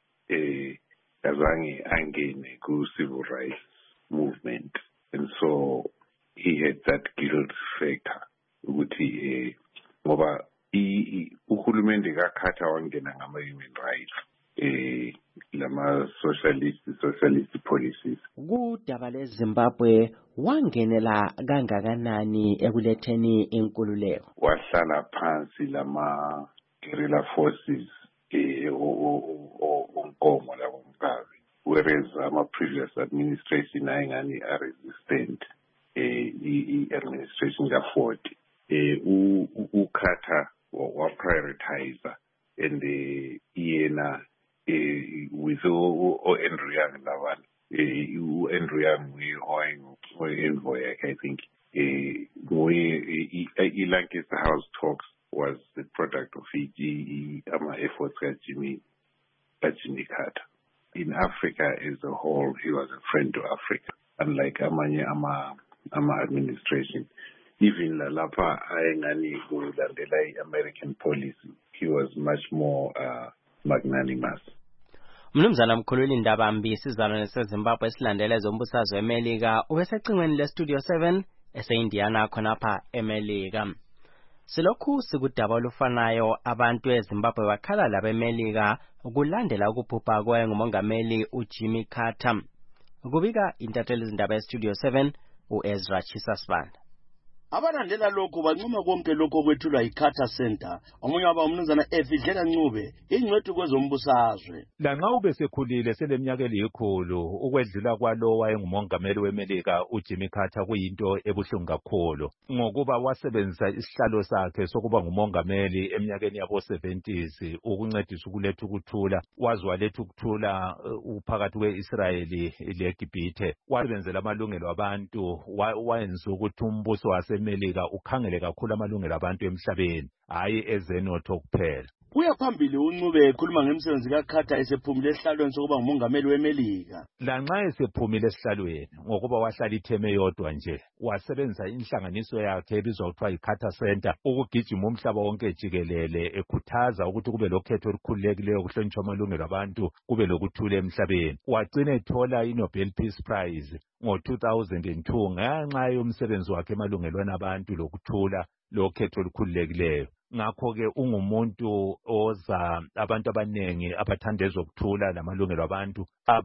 azange angene ku-civil rights movement, and so he had that guilt factor ukuthi ngoba uhulumende kaKarter wangena ngama-human rights lama socialist policies. Kudaba leZimbabwe wangenela kangakanani ekuletheni inkululeko? Wahlala phansi lama guerrilla forces onkomo labo mkazi, whereas previous administration ayengani are resistant i-administration kaFord. uKarter waprioritizer and yena with Andrew Young lawan Andrew Young envoy I think Lancaster House talks was the product of efforts of Jimmy Carter. In Africa as a whole, he was a friend to Africa, unlike amanye administration. Even lalapha ayengani kulandela American policy, he was much more magnanimous. Mnumzana Mkhululi Ndabambi sizalwane seZimbabwe esilandela ezombusazwe eMelika ubesecingweni leStudio 7 ese-Indiana khonapha eMelika. Silokhu sikudaba olufanayo abantu eZimbabwe bakhala labeMelika ukulandela ukubhubha kwayengumongameli uJimmy Carter. Kubika intatheli izindaba eStudio 7 uEzra Chisasibanda. Abalandela lokho bancoma konke lokho kwethulwa iCarter Center. Omunye waba umnumzana Efidlela Ncube ingcwethi kwezombusazwe. Lanxa ubesekhulile seleminyaka elikhulu ukwedlula kwalo wayengumongameli weMelika uJimmy Carter kuyinto ebuhlungu kakhulu ngokuba wasebenzisa isihlalo sakhe sokuba ngumongameli eminyakeni yabo-70s ukuncedisa ukuletha ukuthula. Waletha ukuthula uphakathi kwe-Israeli leGibhithe. Wasebenzela amalungelo abantu, wayenza ukuthi umbuso wase wasemelika ukhangele kakhulu amalungelo abantu emhlabeni hayi ezenotho kuphela. Uyaphambili uNcube ekhuluma ngemsebenzi kaCarter esephumile esihlalweni sokuba ngumongameli weMelika. Lanxa esephumile esihlalweni ngokuba wahlala itheme yodwa nje, wasebenzisa inhlanganiso yakhe ebizwa kuthiwa yiCarter Center ukugijima umhlaba wonke jikelele ekhuthaza ukuthi kube lokhetho olukhululekileyo kuhlonitshwa amalungelo abantu, kube lokuthula emhlabeni. Wagcina ethola iNobel Peace Prize ngo-2002 ngenxa yomsebenzi wakhe emalungelweni abantu lokuthula lokhetho olukhululekileyo. Ngakho-ke ungumuntu oza abantu abanengi abathanda ezokuthula lamalungelo abantu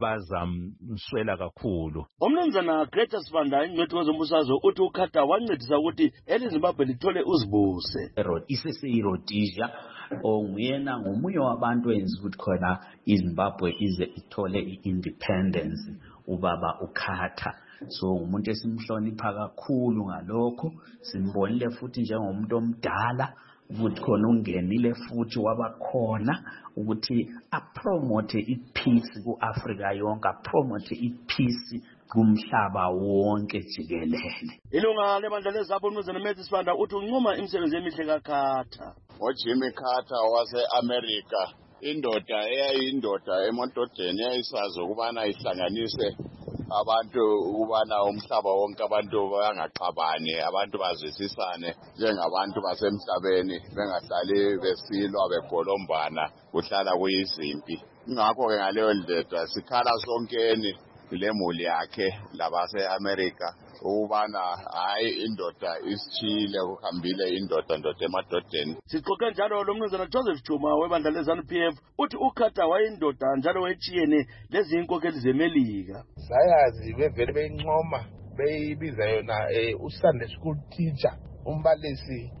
abazamswela kakhulu. Umnumzana Greta Sibanda ingcwethi kwezombusazwe uthi uCarter wancedisa ukuthi eliZimbabwe lithole uzibuse. Isese-Rhodesia nguyena ngomunye wabantu enza ukuthi khona iZimbabwe ize ithole i-independence, ubaba uCarter. So umuntu esimhlonipha kakhulu ngalokho, simbonile futhi njengomuntu omdala ukuthi khona ungenile futhi wabakhona ukuthi apromote ipeace ku-Afrika yonke, apromote ipeace kumhlaba wonke jikelele. Ilunga lebandla lezabo uMnumzana Matthew Sibanda uthi uncoma imisebenzi emihle kaCarter. Jimmy Carter wase-America, indoda eyayindoda eMontodeni eyayisazi ukubana ihlanganise abantu ukubana umhlaba wonke abantu bangaxabani, abantu bazwisisane njengabantu basemhlabeni, bengahlali besilwa begolombana kuhlala kuyizimpi. Ngakho-ke ngaleyo ndlela sikhala sonkeni lemuli yakhe labase-America ukubana hayi indoda isitshile kuhambile indoda emadodeni. Sixoxe njalo lo Mnumzana Joseph Chuma webandla leZANU-PF uthi uCarter wayindoda njalo wetshiyene lezi inkokheli zeMelika. Sayazi bevele beyincoma beyibiza yona uSunday school teacher, umbalisi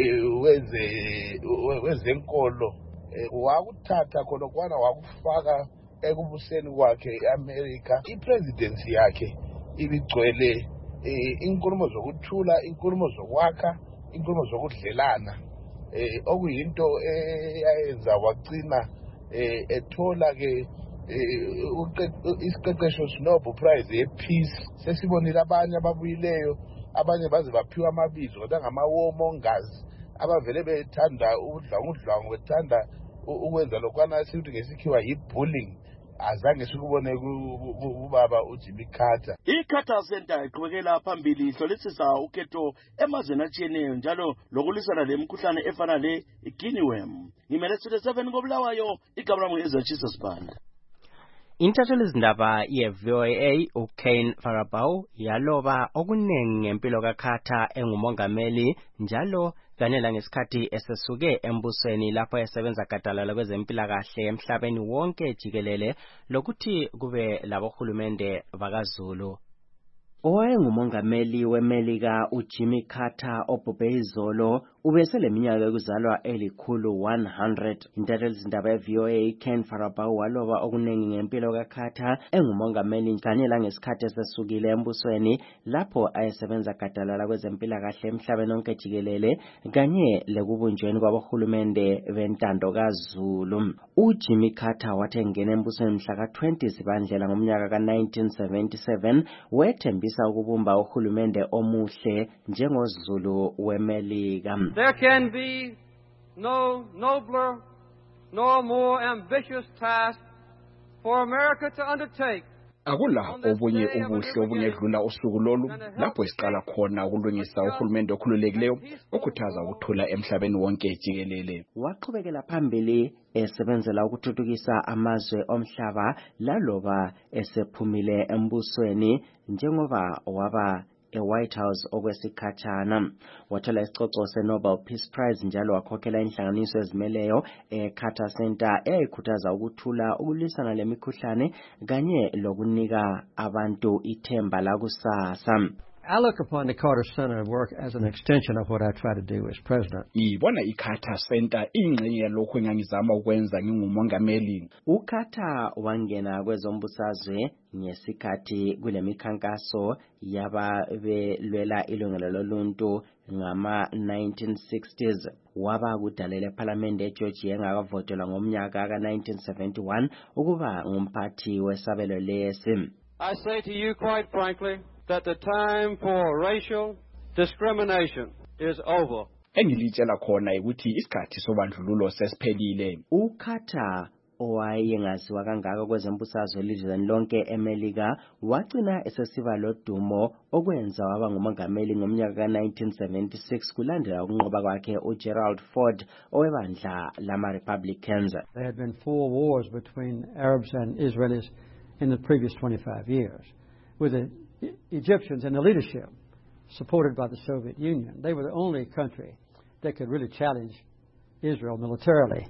wezenkolo, wakuthatha khona kwana wakufaka ekubuseni kwakhe eAmerica. Ipresidency yakhe ibigcwele inkulumo zokuthula, inkulumo zokwakha, inkulumo zokudlelana, okuyinto eyayenza wagcina ethola ke isiqeqesho Nobel Prize ye-Peace. Sesibonile abanye ababuyileyo, abanye baze baphiwa amabizo kodwa ngama-warmongers abavele bethanda udlwangu, bethanda ukwenza lokwana sithi ngesikhiwa yi-bullying. Azange sikubone ubaba uJimmy Carter. ICarter Center iqhubekela phambili ihlolisisa ukhetho emazweni atshiyeneyo njalo lokulisana lemikhuhlane efana le-guinea worm. Ngimele Studio 7 koBulawayo, igama lami ngu-Ezachisa Sibanda. Intathelizindaba ye-VOA uKane Farabau yaloba okunengi ngempilo kaCarter engumongameli njalo kanye langesikhathi esesuke embusweni lapho esebenza gadalala kwezempilakahle emhlabeni wonke jikelele lokuthi kube labohulumende bakaZulu. Owayengumongameli weMelika uJimmy Carter obhubhe izolo ubeseleminyaka yokuzalwa elikhulu 100. Intathelizindaba ye-VOA Ken Farabau waloba okunengi ngempilo kaCarter engumongameli kanye langesikhathi esesukile embusweni lapho ayesebenza gadalala kwezempilakahle emhlabeni wonke jikelele kanye lekubunjweni kwabohulumende bentando kaZulu. uJimmy Carter wathi engena embusweni mhla ka-20 Zibandlela ngomnyaka ka-1977 wethembisa ukubumba uhulumende omuhle njengoZulu weMelika. There can be no nobler nor more ambitious task for America to undertake. Akula obunye ubuhle obungedlula usuku lolu lapho isiqala khona ukulungisa uhulumende okhululekileyo okhuthaza ukuthula emhlabeni wonke jikelele. Waqhubekela phambili esebenzela ukuthuthukisa amazwe omhlaba laloba esephumile embusweni njengoba waba eWhite House okwesikhatshana. Wathola isicoco seNobel Peace Prize njalo wakhokhela inhlanganiso ezimeleyo eCarter Center eyikhuthaza ukuthula, ukulwisana lemikhuhlane kanye lokunika abantu ithemba lakusasa. I look upon the Carter Center work as an extension of what I try to do as president. Ibona iCarter Center ingxenye lokho engangizama ukwenza ngingumongameli. uCarter wangena kwezombusazwe ngesikhathi kulemikhankaso yababelwela ilungelo loluntu ngama-1960s. Waba kudalela eParliament eGeorgia engakavotelwa ngomnyaka ka-1971 ukuba ngumphathi wesabelo lesi. I say to you quite frankly that the time for racial, discrimination is over. Engilitshela khona ukuthi isikhathi sobandlululo sesiphelile. uCarter owayengaziwa kangaka kwezembusazwe elizweni lonke eMelika wagcina esesiba lodumo okwenza waba ngumongameli ngomnyaka ka1976 kulandela ukunqoba kwakhe uGerald Ford owebandla lama-Republicans. There had been 4 wars between Arabs and Israelis in the previous 25 years, with the Egyptians and the leadership supported by the Soviet Union. They were the only country that could really challenge Israel militarily.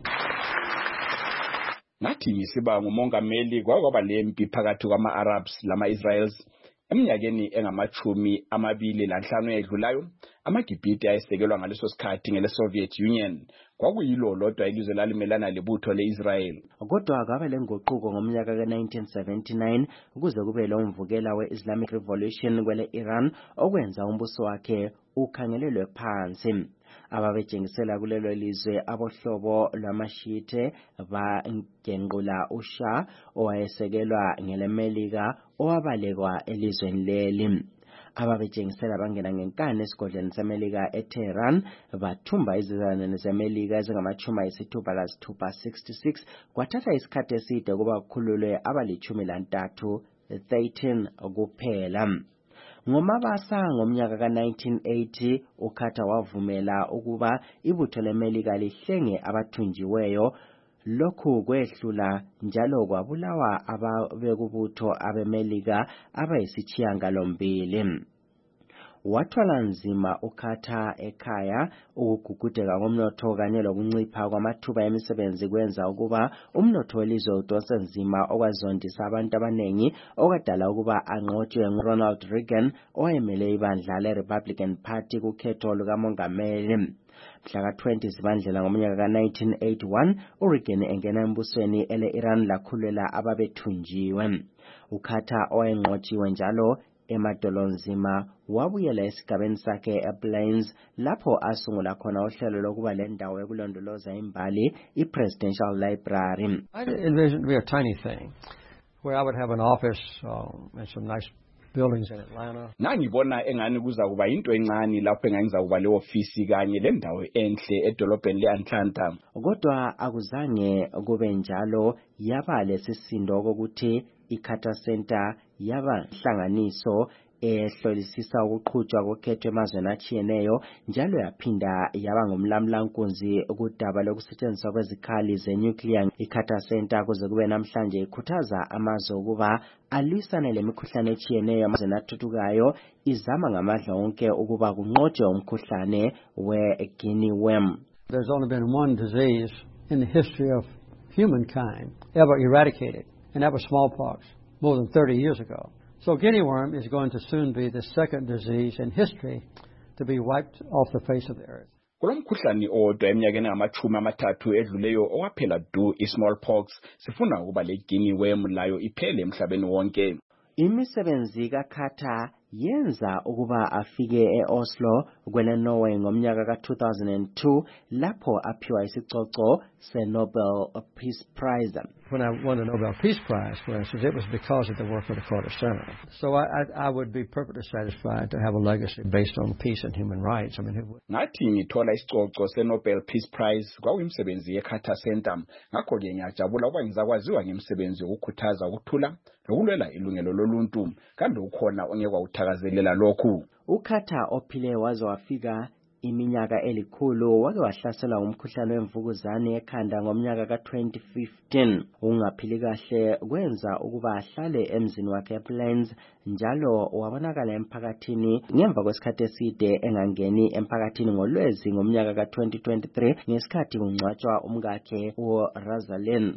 Nathi ngisiba ngumongameli kwaba lempi phakathi kwama-Arabs lama-Israels. Eminyakeni engamachumi amabili lanhlanu edlulayo, amaGibhithe ayesekelwa ngaleso sikhathi ngele-Soviet Union. Kwakuyilo lodwa ilizwe lalimelana lebutho le-Israel. Kodwa kwaba lenguquko ngomnyaka ka1979 ukuze kube lo mvukela we-Islamic Revolution kwele-Iran okwenza umbuso wakhe ukhangelelwe phansi. Ababejengisela kulelo lizwe abohlobo lwamashite bangenqula uShah owayesekelwa ngeleMelika owabalekwa elizweni leli. Ababejengisela bangena ngenkani esigodlweni seMelika eTehran bathumba izizalwane zeMelika ezingama-66 kwathatha isikhathi eside kuba kukhululwe abali-13 kuphela. Ngomabasa ngomnyaka ka1980 uCarter wavumela ukuba ibutho leMelika lihlenge abathunjiweyo. Lokhu kwehlula njalo kwabulawa ababekubutho abeMelika abayisithiyangalombili. Wathwala nzima uCarter ekhaya ukugugudeka komnotho kanye lokuncipha kwamathuba emisebenzi kwenza ukuba umnotho welizwe udonse nzima okwazondisa abantu abanengi okadala ukuba anqotshwe nguRonald Reagan owayemele ibandla le-Republican Party kukhetho lukamongameli. Mhla ka-20 Zibandlela ngomnyaka ka1981 uReagan engena embusweni ele-Iran lakhulula ababethunjiwe. uCarter owayenqotshiwe njalo emadolonzima wabuyela esigabeni sakhe ePlains lapho asungula khona uhlelo lokuba lendawo yokulondoloza imbali iPresidential Library. I envisioned it to be a tiny thing where I would have an office and some nice buildings in Atlanta. Nangibona engani kuza kuba into encane lapho engangiza kuba le office kanye lendawo enhle edolobheni leAtlanta. Kodwa akuzange kube njalo. Yaba lesisindo kokuthi iCarter Center yaba hlanganiso ehlolisisa ukuqhutshwa kokhetho emazweni atshiyeneyo njalo yaphinda yaba ngumlamlankunzi ukudaba lokusetshenziswa kwezikhali zenuclear. iCarter Center kuze kube namhlanje ikhuthaza amazwe ukuba alwisane lemikhuhlane etshiyeneyo amazweni athuthukayo izama ngamadla onke ukuba kunqotshwe umkhuhlane we-Guinea worm. There's only been one disease in the history of humankind ever eradicated, and that was smallpox more than 30 years ago. So guinea worm is going to soon be the second disease in history to be wiped off the face of the earth. Kulomkhuhlane odwa eminyakeni engamachumi amathathu edluleyo owaphela du i-smallpox sifuna ukuba le guinea worm layo iphele emhlabeni wonke. Imisebenzi kaCarter yenza ukuba afike eOslo kweleNorway ngomnyaka ka2002 lapho aphiwa isicoco seNobel Peace Prize. When I won the Nobel Peace Prize, for instance, it was because of the work of the Carter Center. So I would be perfectly satisfied to have a legacy based on peace and human rights. I mean, ngathi ngithola isicoco seNobel Peace Prize kwakuyimsebenzi yeCarter Center. Ngakho-ke ngiyajabula ukuba ngizakwaziwa ngemisebenzi yokukhuthaza ukuthula nokulwela ilungelo loluntu. Kambe ukhona ongeke wawuthakazelela lokhu? uCarter ophile waze wafika iminyaka elikhulu wake wahlaselwa umkhuhlane wemvukuzane ekhanda ngomnyaka ka2015. Ungaphili kahle kwenza ukuba ahlale emzini wakhe ePlains njalo wabonakala emphakathini ngemva kwesikhathi eside engangeni emphakathini ngolwezi ngomnyaka ka2023 ngesikhathi kungcwatshwa umkakhe uRosalind.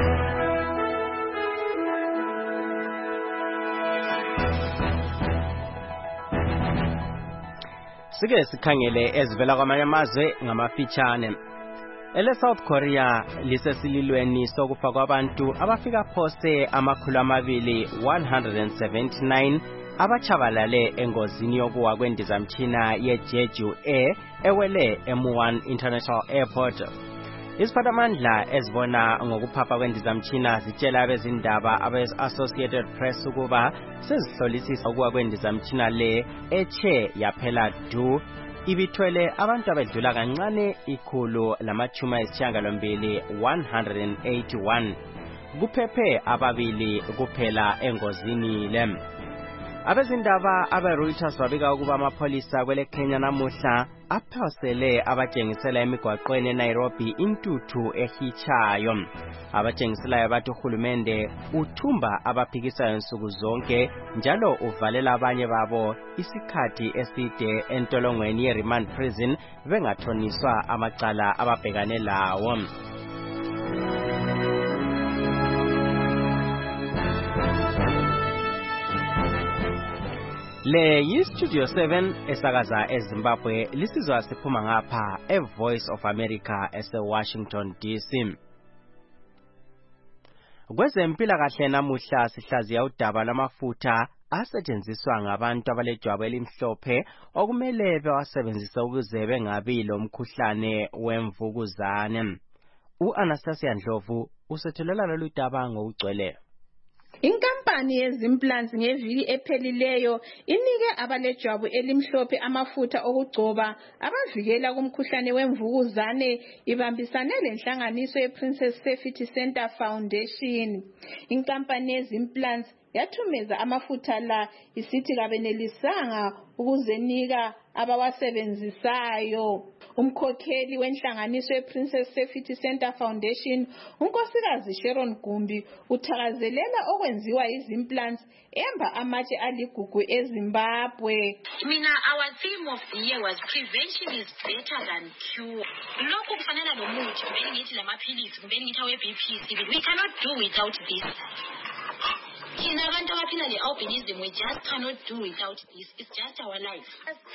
Sike sikhangele ezivela kwamanye amazwe ngamafitshane. South Korea lisesililweni sokufa kwabantu abafika phose 279 abachabalale engozini yokuwa kwendizamtshina yeJeju Air ewele M1 International Airport. Iziphathamandla ezibona ngokuphapha kwendizamtshina zitshela abezindaba abe-Associated Press ukuba sezihlolisisa ukuba kwendizamtshina le ethe yaphela du ibithwele abantu abedlula kancane 181 kuphephe ababili kuphela engozini le. Abezindaba abe-Reuters babika ukuba amapholisa kwele Kenya namuhla aphosele abatshengisela emigwaqweni eNairobi intuthu ehitshayo. Abatshengiselayo bathi uhulumende uthumba abaphikisayo nsuku zonke njalo uvalela abanye babo isikhathi eside entolongweni ye-remand prison bengathoniswa amacala ababhekane lawo. Le yi-Studio 7 esakaza eZimbabwe lisizwa siphuma ngapha eVoice of America ese-Washington DC. Kwezempilakahle namuhla sihlaziya udaba lwamafutha asetshenziswa ngabantu abalejwabu elimhlophe okumele bewasebenzise ukuze bengabi lomkhuhlane wemvukuzane. U-Anastasia Ndlovu usethulela lolu daba ngokugcweleyo. Inkampani yezimplants ngeviki ephelileyo inike abalejwabu elimhlophe amafutha okugcoba abavikela kumkhuhlane wemvukuzane ibambisane lenhlanganiso yePrincess Safety Center Foundation. Inkampani yezimplants yathumeza amafutha la isithi kabenelisanga ukuzenika abawasebenzisayo. Umkhokheli wenhlanganiso yePrincess Safety Center Foundation, unkosikazi Sharon Gumbi, uthakazelela okwenziwa izimplants emba amatshe aligugu eZimbabwe. Our theme of the year was prevention is better than cure. Lokhu kufanele nomuthi kumbe ngithi lamaphilisi kumbe ngithi awe-BP. We cannot do without this. Abantu abaphila le-albinism, we just cannot do without this. It's just our life.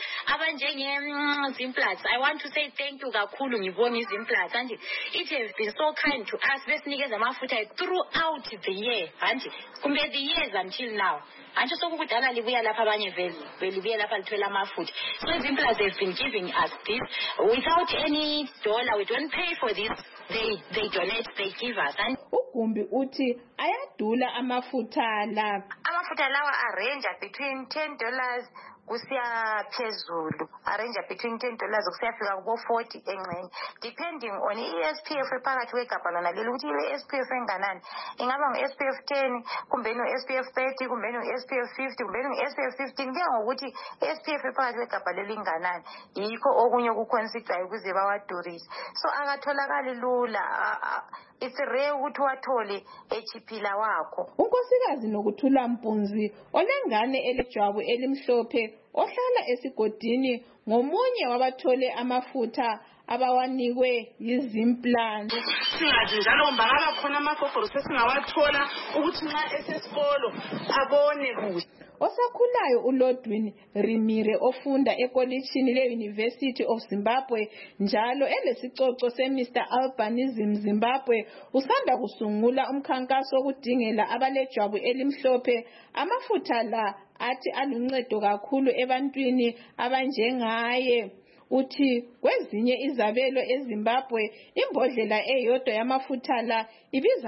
Zimplats, I want to say thank you kakhulu ngibonga izimplats. And it has been so kind to us. Besinikeza amafutha throughout the year. And kumbe the years until now. And just okudala libuya lapha abanye vele libuya lapha lithola amafutha. So Zimplats have been giving us this without any dollar. We don't pay for this. They donate, they give us. And uGumbi uthi ayadula amafutha la. Amafutha lawa arrange between $10 kusiya phezulu, arrange between $10 kusiyafika kubo 40 engceni, depending on i-SPF phakathi kwegabha lona leli ukuthi ile-SPF enganani. Ingaba ngu-SPF 10 kumbe no-SPF 30 kumbe no-SPF 50 kumbe no-SPF 15 kuya ngokuthi SPF phakathi kwegabha leli inganani. Yikho okunye okuconsiderwayo ukuze bawadurise. So akatholakali lula. It's rare ukuthi wathole echiphila wakho. Unkosikazi Nokuthula Mpunzi olengane elejwabu elimhlophe ohlala esigodini ngomunye wabathole amafutha abawanikwe yizimplants. Singathi njalo mbakala khona amafoforosi singawathola ukuthi nxa esesikolo abone kuhle. Osakhulayo uLodwin Rimire ofunda ekolitshini le-University of Zimbabwe njalo elesicoco se-Mr. Albinism Zimbabwe usanda kusungula umkhankaso wokudingela abalejwabu elimhlophe amafutha la athi aluncedo kakhulu ebantwini abanjengaye. Uthi kwezinye izabelo eZimbabwe imbodlela eyodwa yamafutha la ibiza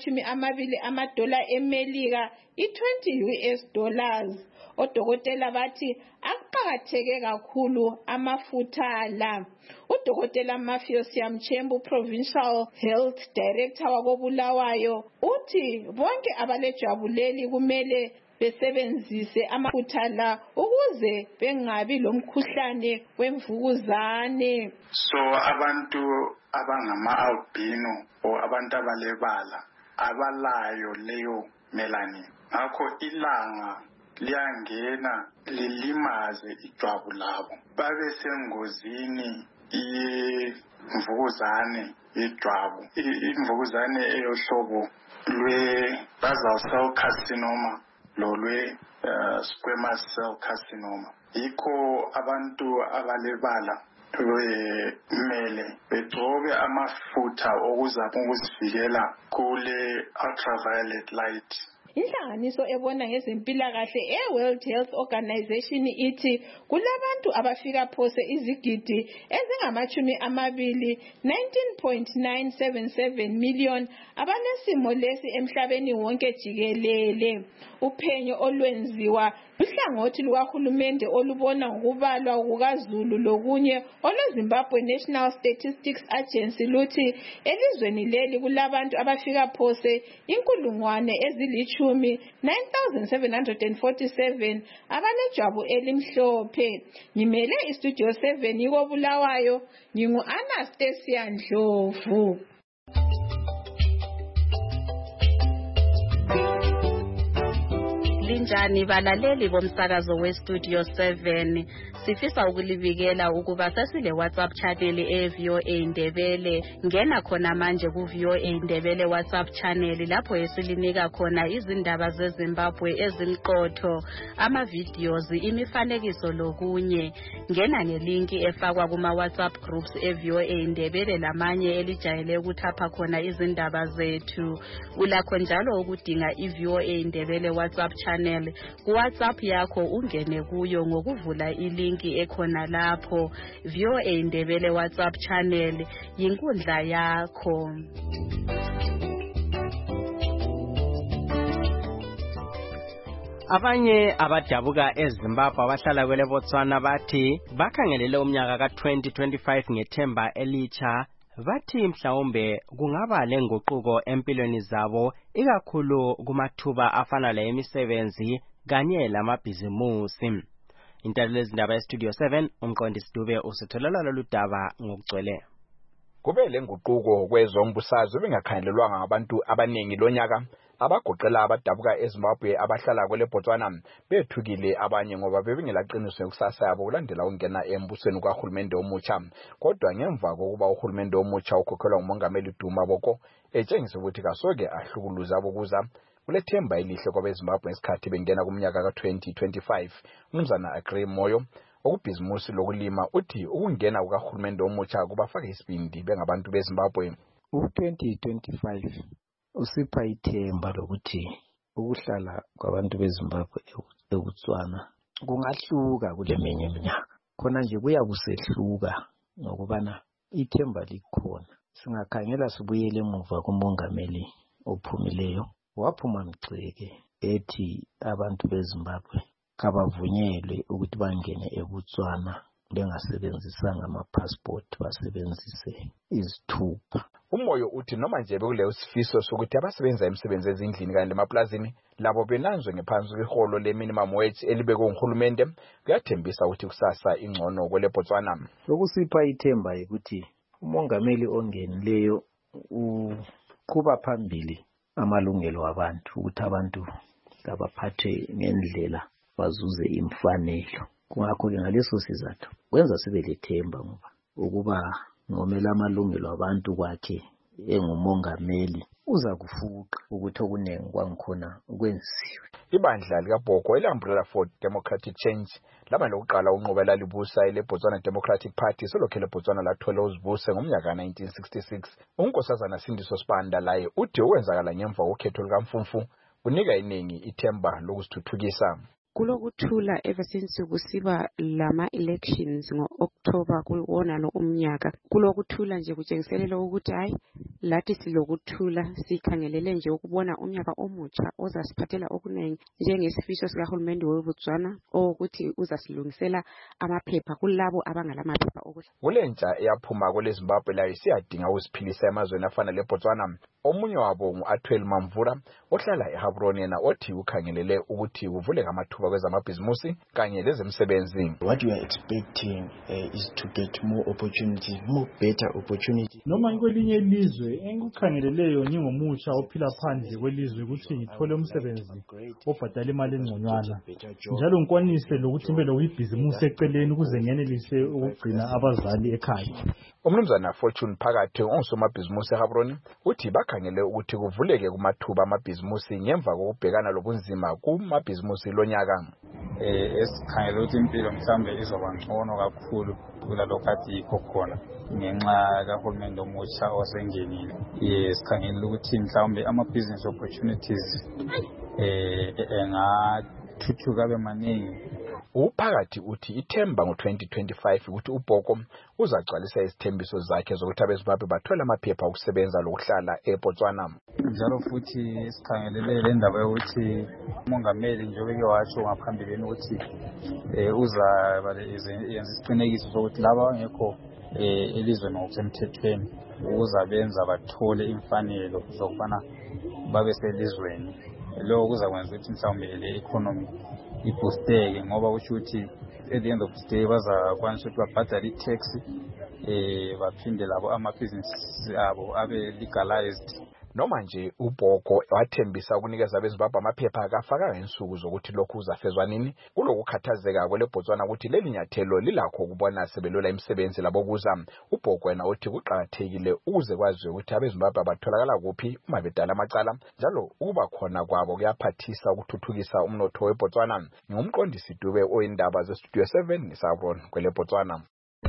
$20 eMelika, $20. Odokotela bathi aqakatheke kakhulu amafutha la. Udokotela Mafios Mchembu, Provincial Health Director wakoBulawayo, uthi bonke abalejwabu leli kumele besebenzise amafutha la ukuze bengabi lomkhuhlane wemvukuzane. So abantu abangama-albino or abantu abalebala abalayo leyo melanin, ngakho ilanga liyangena lilimaze ijwabu labo babe sengozini imvukuzane yejwabu, imvukuzane eyohlobo lwe-basal cell carcinoma lolwe-squamous cell carcinoma. Yikho abantu abalebala kumele begcobe amafutha okuzama ukuzivikela kule ultraviolet light. Inhlanganiso ebona ngezempilakahle e-World Health Organization ithi kulabantu abafika phose izigidi abangamachumi 19.977 million abanesimo lesi emhlabeni wonke jikelele. Uphenyo olwenziwa uhlangothi lukahulumende olubona ngokubalwa kukaZulu lokunye olweZimbabwe National Statistics Agency luthi elizweni leli kulabantu abafika phose 9,747 abanejwabu elimhlophe. Ngimele iStudio 7 yiko Bulawayo, ngingu Anastasia Ndlovu. Linjani balaleli bomsakazo weStudio 7, sifisa ukulibikela ukuba sesile WhatsApp channel eVOA Ndebele. Ngena khona manje kuVOA Ndebele WhatsApp channel lapho esilinika khona izindaba zeZimbabwe ezimqotho, ama-videos, imifanekiso lokunye. Ngena ngelinki efakwa kuma WhatsApp groups eVOA Ndebele lamanye elijayele ukuthapha khona izindaba zethu. Ulakho njalo ukudinga iVOA Ndebele WhatsApp channel ku-WhatsApp yakho, ungene kuyo ngokuvula ilinki ekhona lapho. VOA Ndebele WhatsApp channel yinkundla yakho. Abanye abadabuka eZimbabwe abahlala kwele Botswana bathi bakhangelele umnyaka ka-2025 ngethemba elitsha. Bathi mhlawumbe kungaba lenguquko empilweni zabo, ikakhulu kumathuba afana lemisebenzi kanye lamabhizimusi. Intatheli yezindaba yeStudio 7 umqondisi Dube usitholela lolu daba ngokugcwele. Kube lenguquko kwezombusazwe bengakhangelelwanga ngabantu abaningi lonyaka. Abagoqela abadabuka eZimbabwe abahlala kwele Botswana bethukile abanye ngoba bebengelaqiniso ngekusasa yabo kulandela ungena embusweni kahulumende omutsha. Kodwa ngemva kokuba uhulumende omutsha ukhokhelwa ngumongameli Duma Boko etshengisa ukuthi kasoke ahlukuluza abokuza kulethemba elihle kwabeZimbabwe ngesikhathi bengena kumnyaka ka-2025. Umnumzana Agree Moyo okubhizimusi lokulima uthi ukungena kukahulumende omutsha kubafaka isibindi bengabantu beZimbabwe. U-2025 usipha ithemba lokuthi ukuhlala kwabantu beZimbabwe eBotswana kungahluka kuleminye iminyaka. Khona nje kuyakusehluka ngokubana ithemba likhona. Singakhangela sibuyele emuva kumongameli ophumileyo, waphuma mgceke ethi abantu beZimbabwe kabavunyelwe ukuthi bangene eBotswana bengasebenzisanga ama-passport, basebenzise izithupha. Umoyo uthi noma nje bekuleyo sifiso sokuthi abasebenza imisebenzi ezindlini kanye lemaplazini labo benanzwe ngephansi kweholo le-minimum wage elibekwe nguhulumende, kuyathembisa ukuthi kusasa ingcono kwele Botswana. Lokusipha ithemba ukuthi umongameli ongenileyo uqhuba phambili amalungelo abantu, ukuthi abantu abaphathe ngendlela bazuze imfanelo. Kungakho-ke ngaleso sizathu kwenza sibe lethemba ngoba ukuba ngomela amalungelo abantu kwakhe engumongameli uza kufuqa ukuthi okuningi kwangikhona ukwenziwe. Ibandla likaBhoko ele-Umbrella for Democratic Change laba lokuqala unqoba lalibusa ele-Botswana Democratic Party selokhu ele-Botswana lathola uzibuse ngomnyaka 1966. Unkosazana Sindiso Sibanda laye uthi okwenzakala ngemva kokhetho lukaMfumfu kunika iningi ithemba lokusithuthukisa. Kulokuthula ever since kusiba lama elections ngo-October kuwona lo umnyaka. Kulokuthula nje kutshengiselela ukuthi hayi lathi silokuthula, sikhangelele nje ukubona umnyaka omutsha ozasiphathela okuningi njengesifiso sikahulumende weBotswana ukuthi uzasilungisela amaphepha kulabo abangalamaphepha okuhle. Kulentsha eyaphuma kwele Zimbabwe layo siyadinga ukusiphilisa emazweni afana leBotswana. Omunye wabo ngu-Atwell Mamvura ohlala eHabroni yena othi ukhangelele ukuthi kuvuleke amathuba kwezamabhizimusi kanye lezemisebenzi. What we are expecting is to get more opportunity, more better opportunity. Noma kwelinye ilizwe engikukhangeleleyo ngingomutsha ophila phandle kwelizwe ukuthi ngithole umsebenzi obhadala imali engconywana, njalo ngikwanise lokuthi ngibe lokuyibhizimusi eceleni ukuze ngenelise ukugcina abazali ekhaya. Umnumzana Fortune Phakathi ongusomabhizimusi eHabroni uthi bakhangele ukuthi kuvuleke kumathuba amabhizimusi ngemva kokubhekana lobunzima kumabhizimusi lonyaka. Esikhangele ukuthi impilo mhlambe izoba ngcono kakhulu kulalokho athi yikho khona ngenxa kahulumende omutsha osengenile. Sikhangele ukuthi mhlawumbe ama-business opportunities engathuthuka abe maningi uphakathi uthi ithemba ngo-2025 ukuthi uBhoko uzagcwalisa izithembiso zakhe zokuthi abeZimbabwe bathola amaphepha okusebenza lokuhlala eBotswana. Njalo futhi sikhangelele le ndaba yokuthi umongameli njengobeke watsho ngaphambilini ukuthi uzaba yenza isiqinekiso sokuthi laba bangekho elizweni ngokusemthethweni uzabenza bathole imfanelo zokubana babe selizweni. Lokho kuzakwenza ukuthi mhlawumbe le economy ibusteke ngoba kusho ukuthi at the end of the day bazakwanisa ukuthi babhadale i-tax baphinde labo amabhizinisi abo abe legalized. Noma nje uBhoko wathembisa ukunikeza abeZimbabwe amaphepha akafakanga insuku zokuthi lokhu uzafezwa nini, kulokukhathazeka kweleBotswana ukuthi leli nyathelo lilakho ukubona sebelola imisebenzi labokuza. uBhoko yena uthi kuqhakathekile ukuze kwaziwe ukuthi abeZimbabwe batholakala kuphi uma bedala amacala, njalo ukuba khona kwabo kuyaphathisa ukuthuthukisa umnotho weBotswana. Ngumqondisi Dube oyindaba zeStudio 7 neSavron kweleBotswana.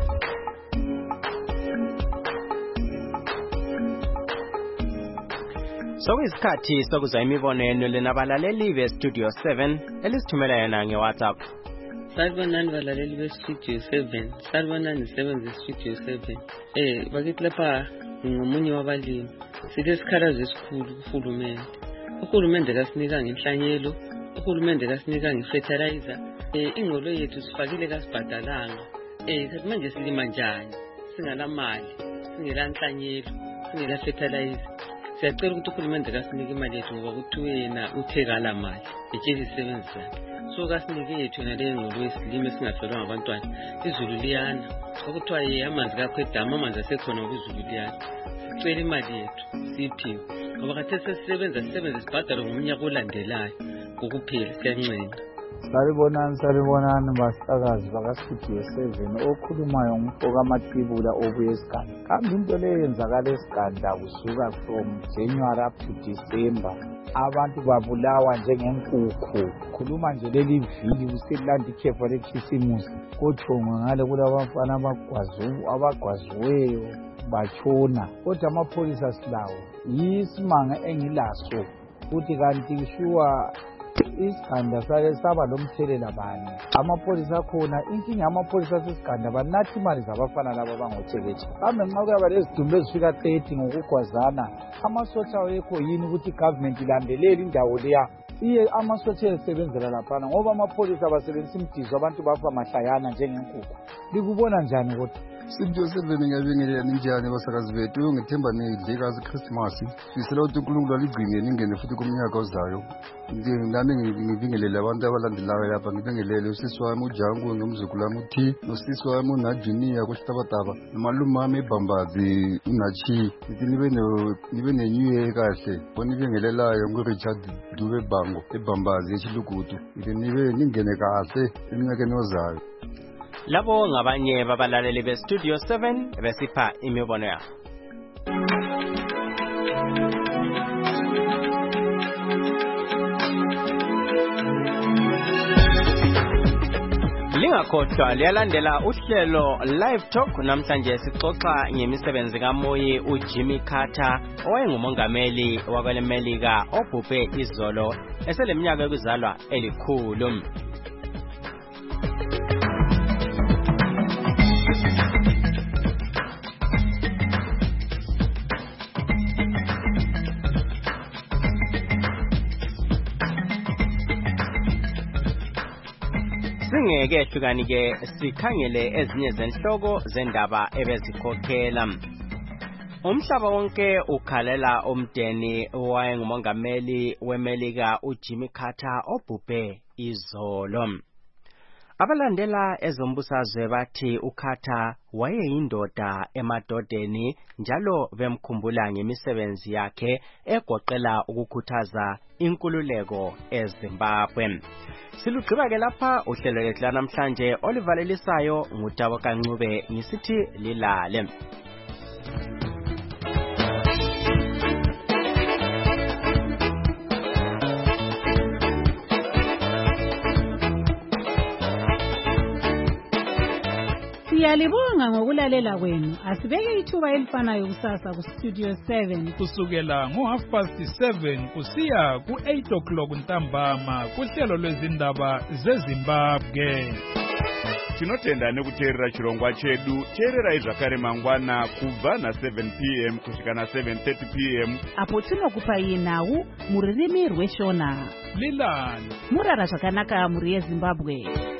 Sokuyisikhathi sokuza imiboneno lenabalaleli beStudio 7 elisithumela yena ngeWhatsApp. Salibonani balaleli beStudio 7, salibonani sebenza eStudio 7. Bakithi lapha ngomunye wabalimi silesikhalazo esikhulu kuhulumende. Uhulumende kasinika ngenhlanyelo, uhulumende kasinika ngefertilizer. Ingqolo yethu sifakile kasibhadalanga. Sathi manje silima njani? Singalamali, singela nhlanyelo, singela fertilizer. Siyacela ukuthi uhulumende kasinike imali yethu ngoba kuthiwe yena uthekala mali etshela isebenzi yakhe. So kasinike yethu yona le ngqolo yesilimo esingahlolwa ngabantwana. Izulu liyana okuthiwa amanzi kakho edamu, amanzi asekhona ngoba izulu liyana. Sicela imali yethu siyiphiwe ngoba khathesi sisebenza sibhadale ngomnyaka olandelayo kokuphela. Siyancenga. Salibonani basakazi bakaStudio 7 okhulumayo ngumfoka Matibula obuye esiganda. Kambe into le yenzakala esiganda kusuka from January up to December. Abantu babulawa njengenkukhu. Khuluma nje leli vili kuselandi ikhefa lekhisimusi. Kothongwa ngale kulabafana abagwaziweyo bachona. Kodwa amapholisa silawo yisimanga engilaso ukuthi kanti shuwa isiganda saba lomthelela bani. Amapholisa akhona, inkinga yamapholisa asesiganda banathi imali zabafana laba bangothekethi. Kambe nxa kuyaba lezidumbu ezifika 30 ngokugwazana, amasotsha awekho yini ukuthi government ilandelele indawo leya iye amasotsha esebenzela laphana ngoba amapholisa basebenzisa imdizo abantu bafa mahlayana njengenkukhu. Likubona njani kodwa? Studio 7 ngiyabingelela ninjani basakazi bethu, ngithemba nidleka zeChristmas. Sisela ukuthi uNkulunkulu aligcine ningene futhi kumnyaka ozayo. Ngami ngibingelele abantu abalandelayo lapha, ngibingelele usisi wami uJangu nomzukulu wami uthi, nosisi wami uNajuniya kuHlabataba, nomalume wami eBambazi uNachi. Nibe neNew Year kahle. Bonibingelelayo nguRichard Dube Bango eBambazi eChilugudu. Nibe ningene kahle eminyakeni ozayo. Labo ngabanye babalaleli beStudio 7 besipha imibono yabo. Lingakhohlwa liyalandela uhlelo Live Talk. Namhlanje sixoxa ngemisebenzi kaMoyi uJimmy Carter owayengumongameli wakweleMelika obhubhe izolo eseleminyaka yokuzalwa elikhulu. Singeke hlukanike sikhangele ezinye zenhloko zendaba ebezikhokhela. Umhlaba wonke ukhalela umdeni owayengumongameli weMelika uJimmy Carter obhubhe izolo. Abalandela ezombusazwe bathi uCarter wayeyindoda emadodeni njalo bemkhumbula ngemisebenzi yakhe egoqela ukukhuthaza inkululeko eZimbabwe. Silugqiba ke lapha uhlelo lethu lanamhlanje olivalelisayo nguTabo Kancube ngisithi lilale. Siyalibonga ngokulalela kwenu. Asibeke ithuba elifanayo kusasa ku Studio 7 kusukela ngo7:30 kusiya ku8 ntambama kuhlelo lwezindaba zeZimbabwe. Tinotenda nekuteerera chirongwa chedu. Teererai zvakare mangwana kubva na7 p.m. kusvika na7:30 p.m. apo tinokupai nhau mururimi rweshona. Lilani murara zvakanaka muri yeZimbabwe.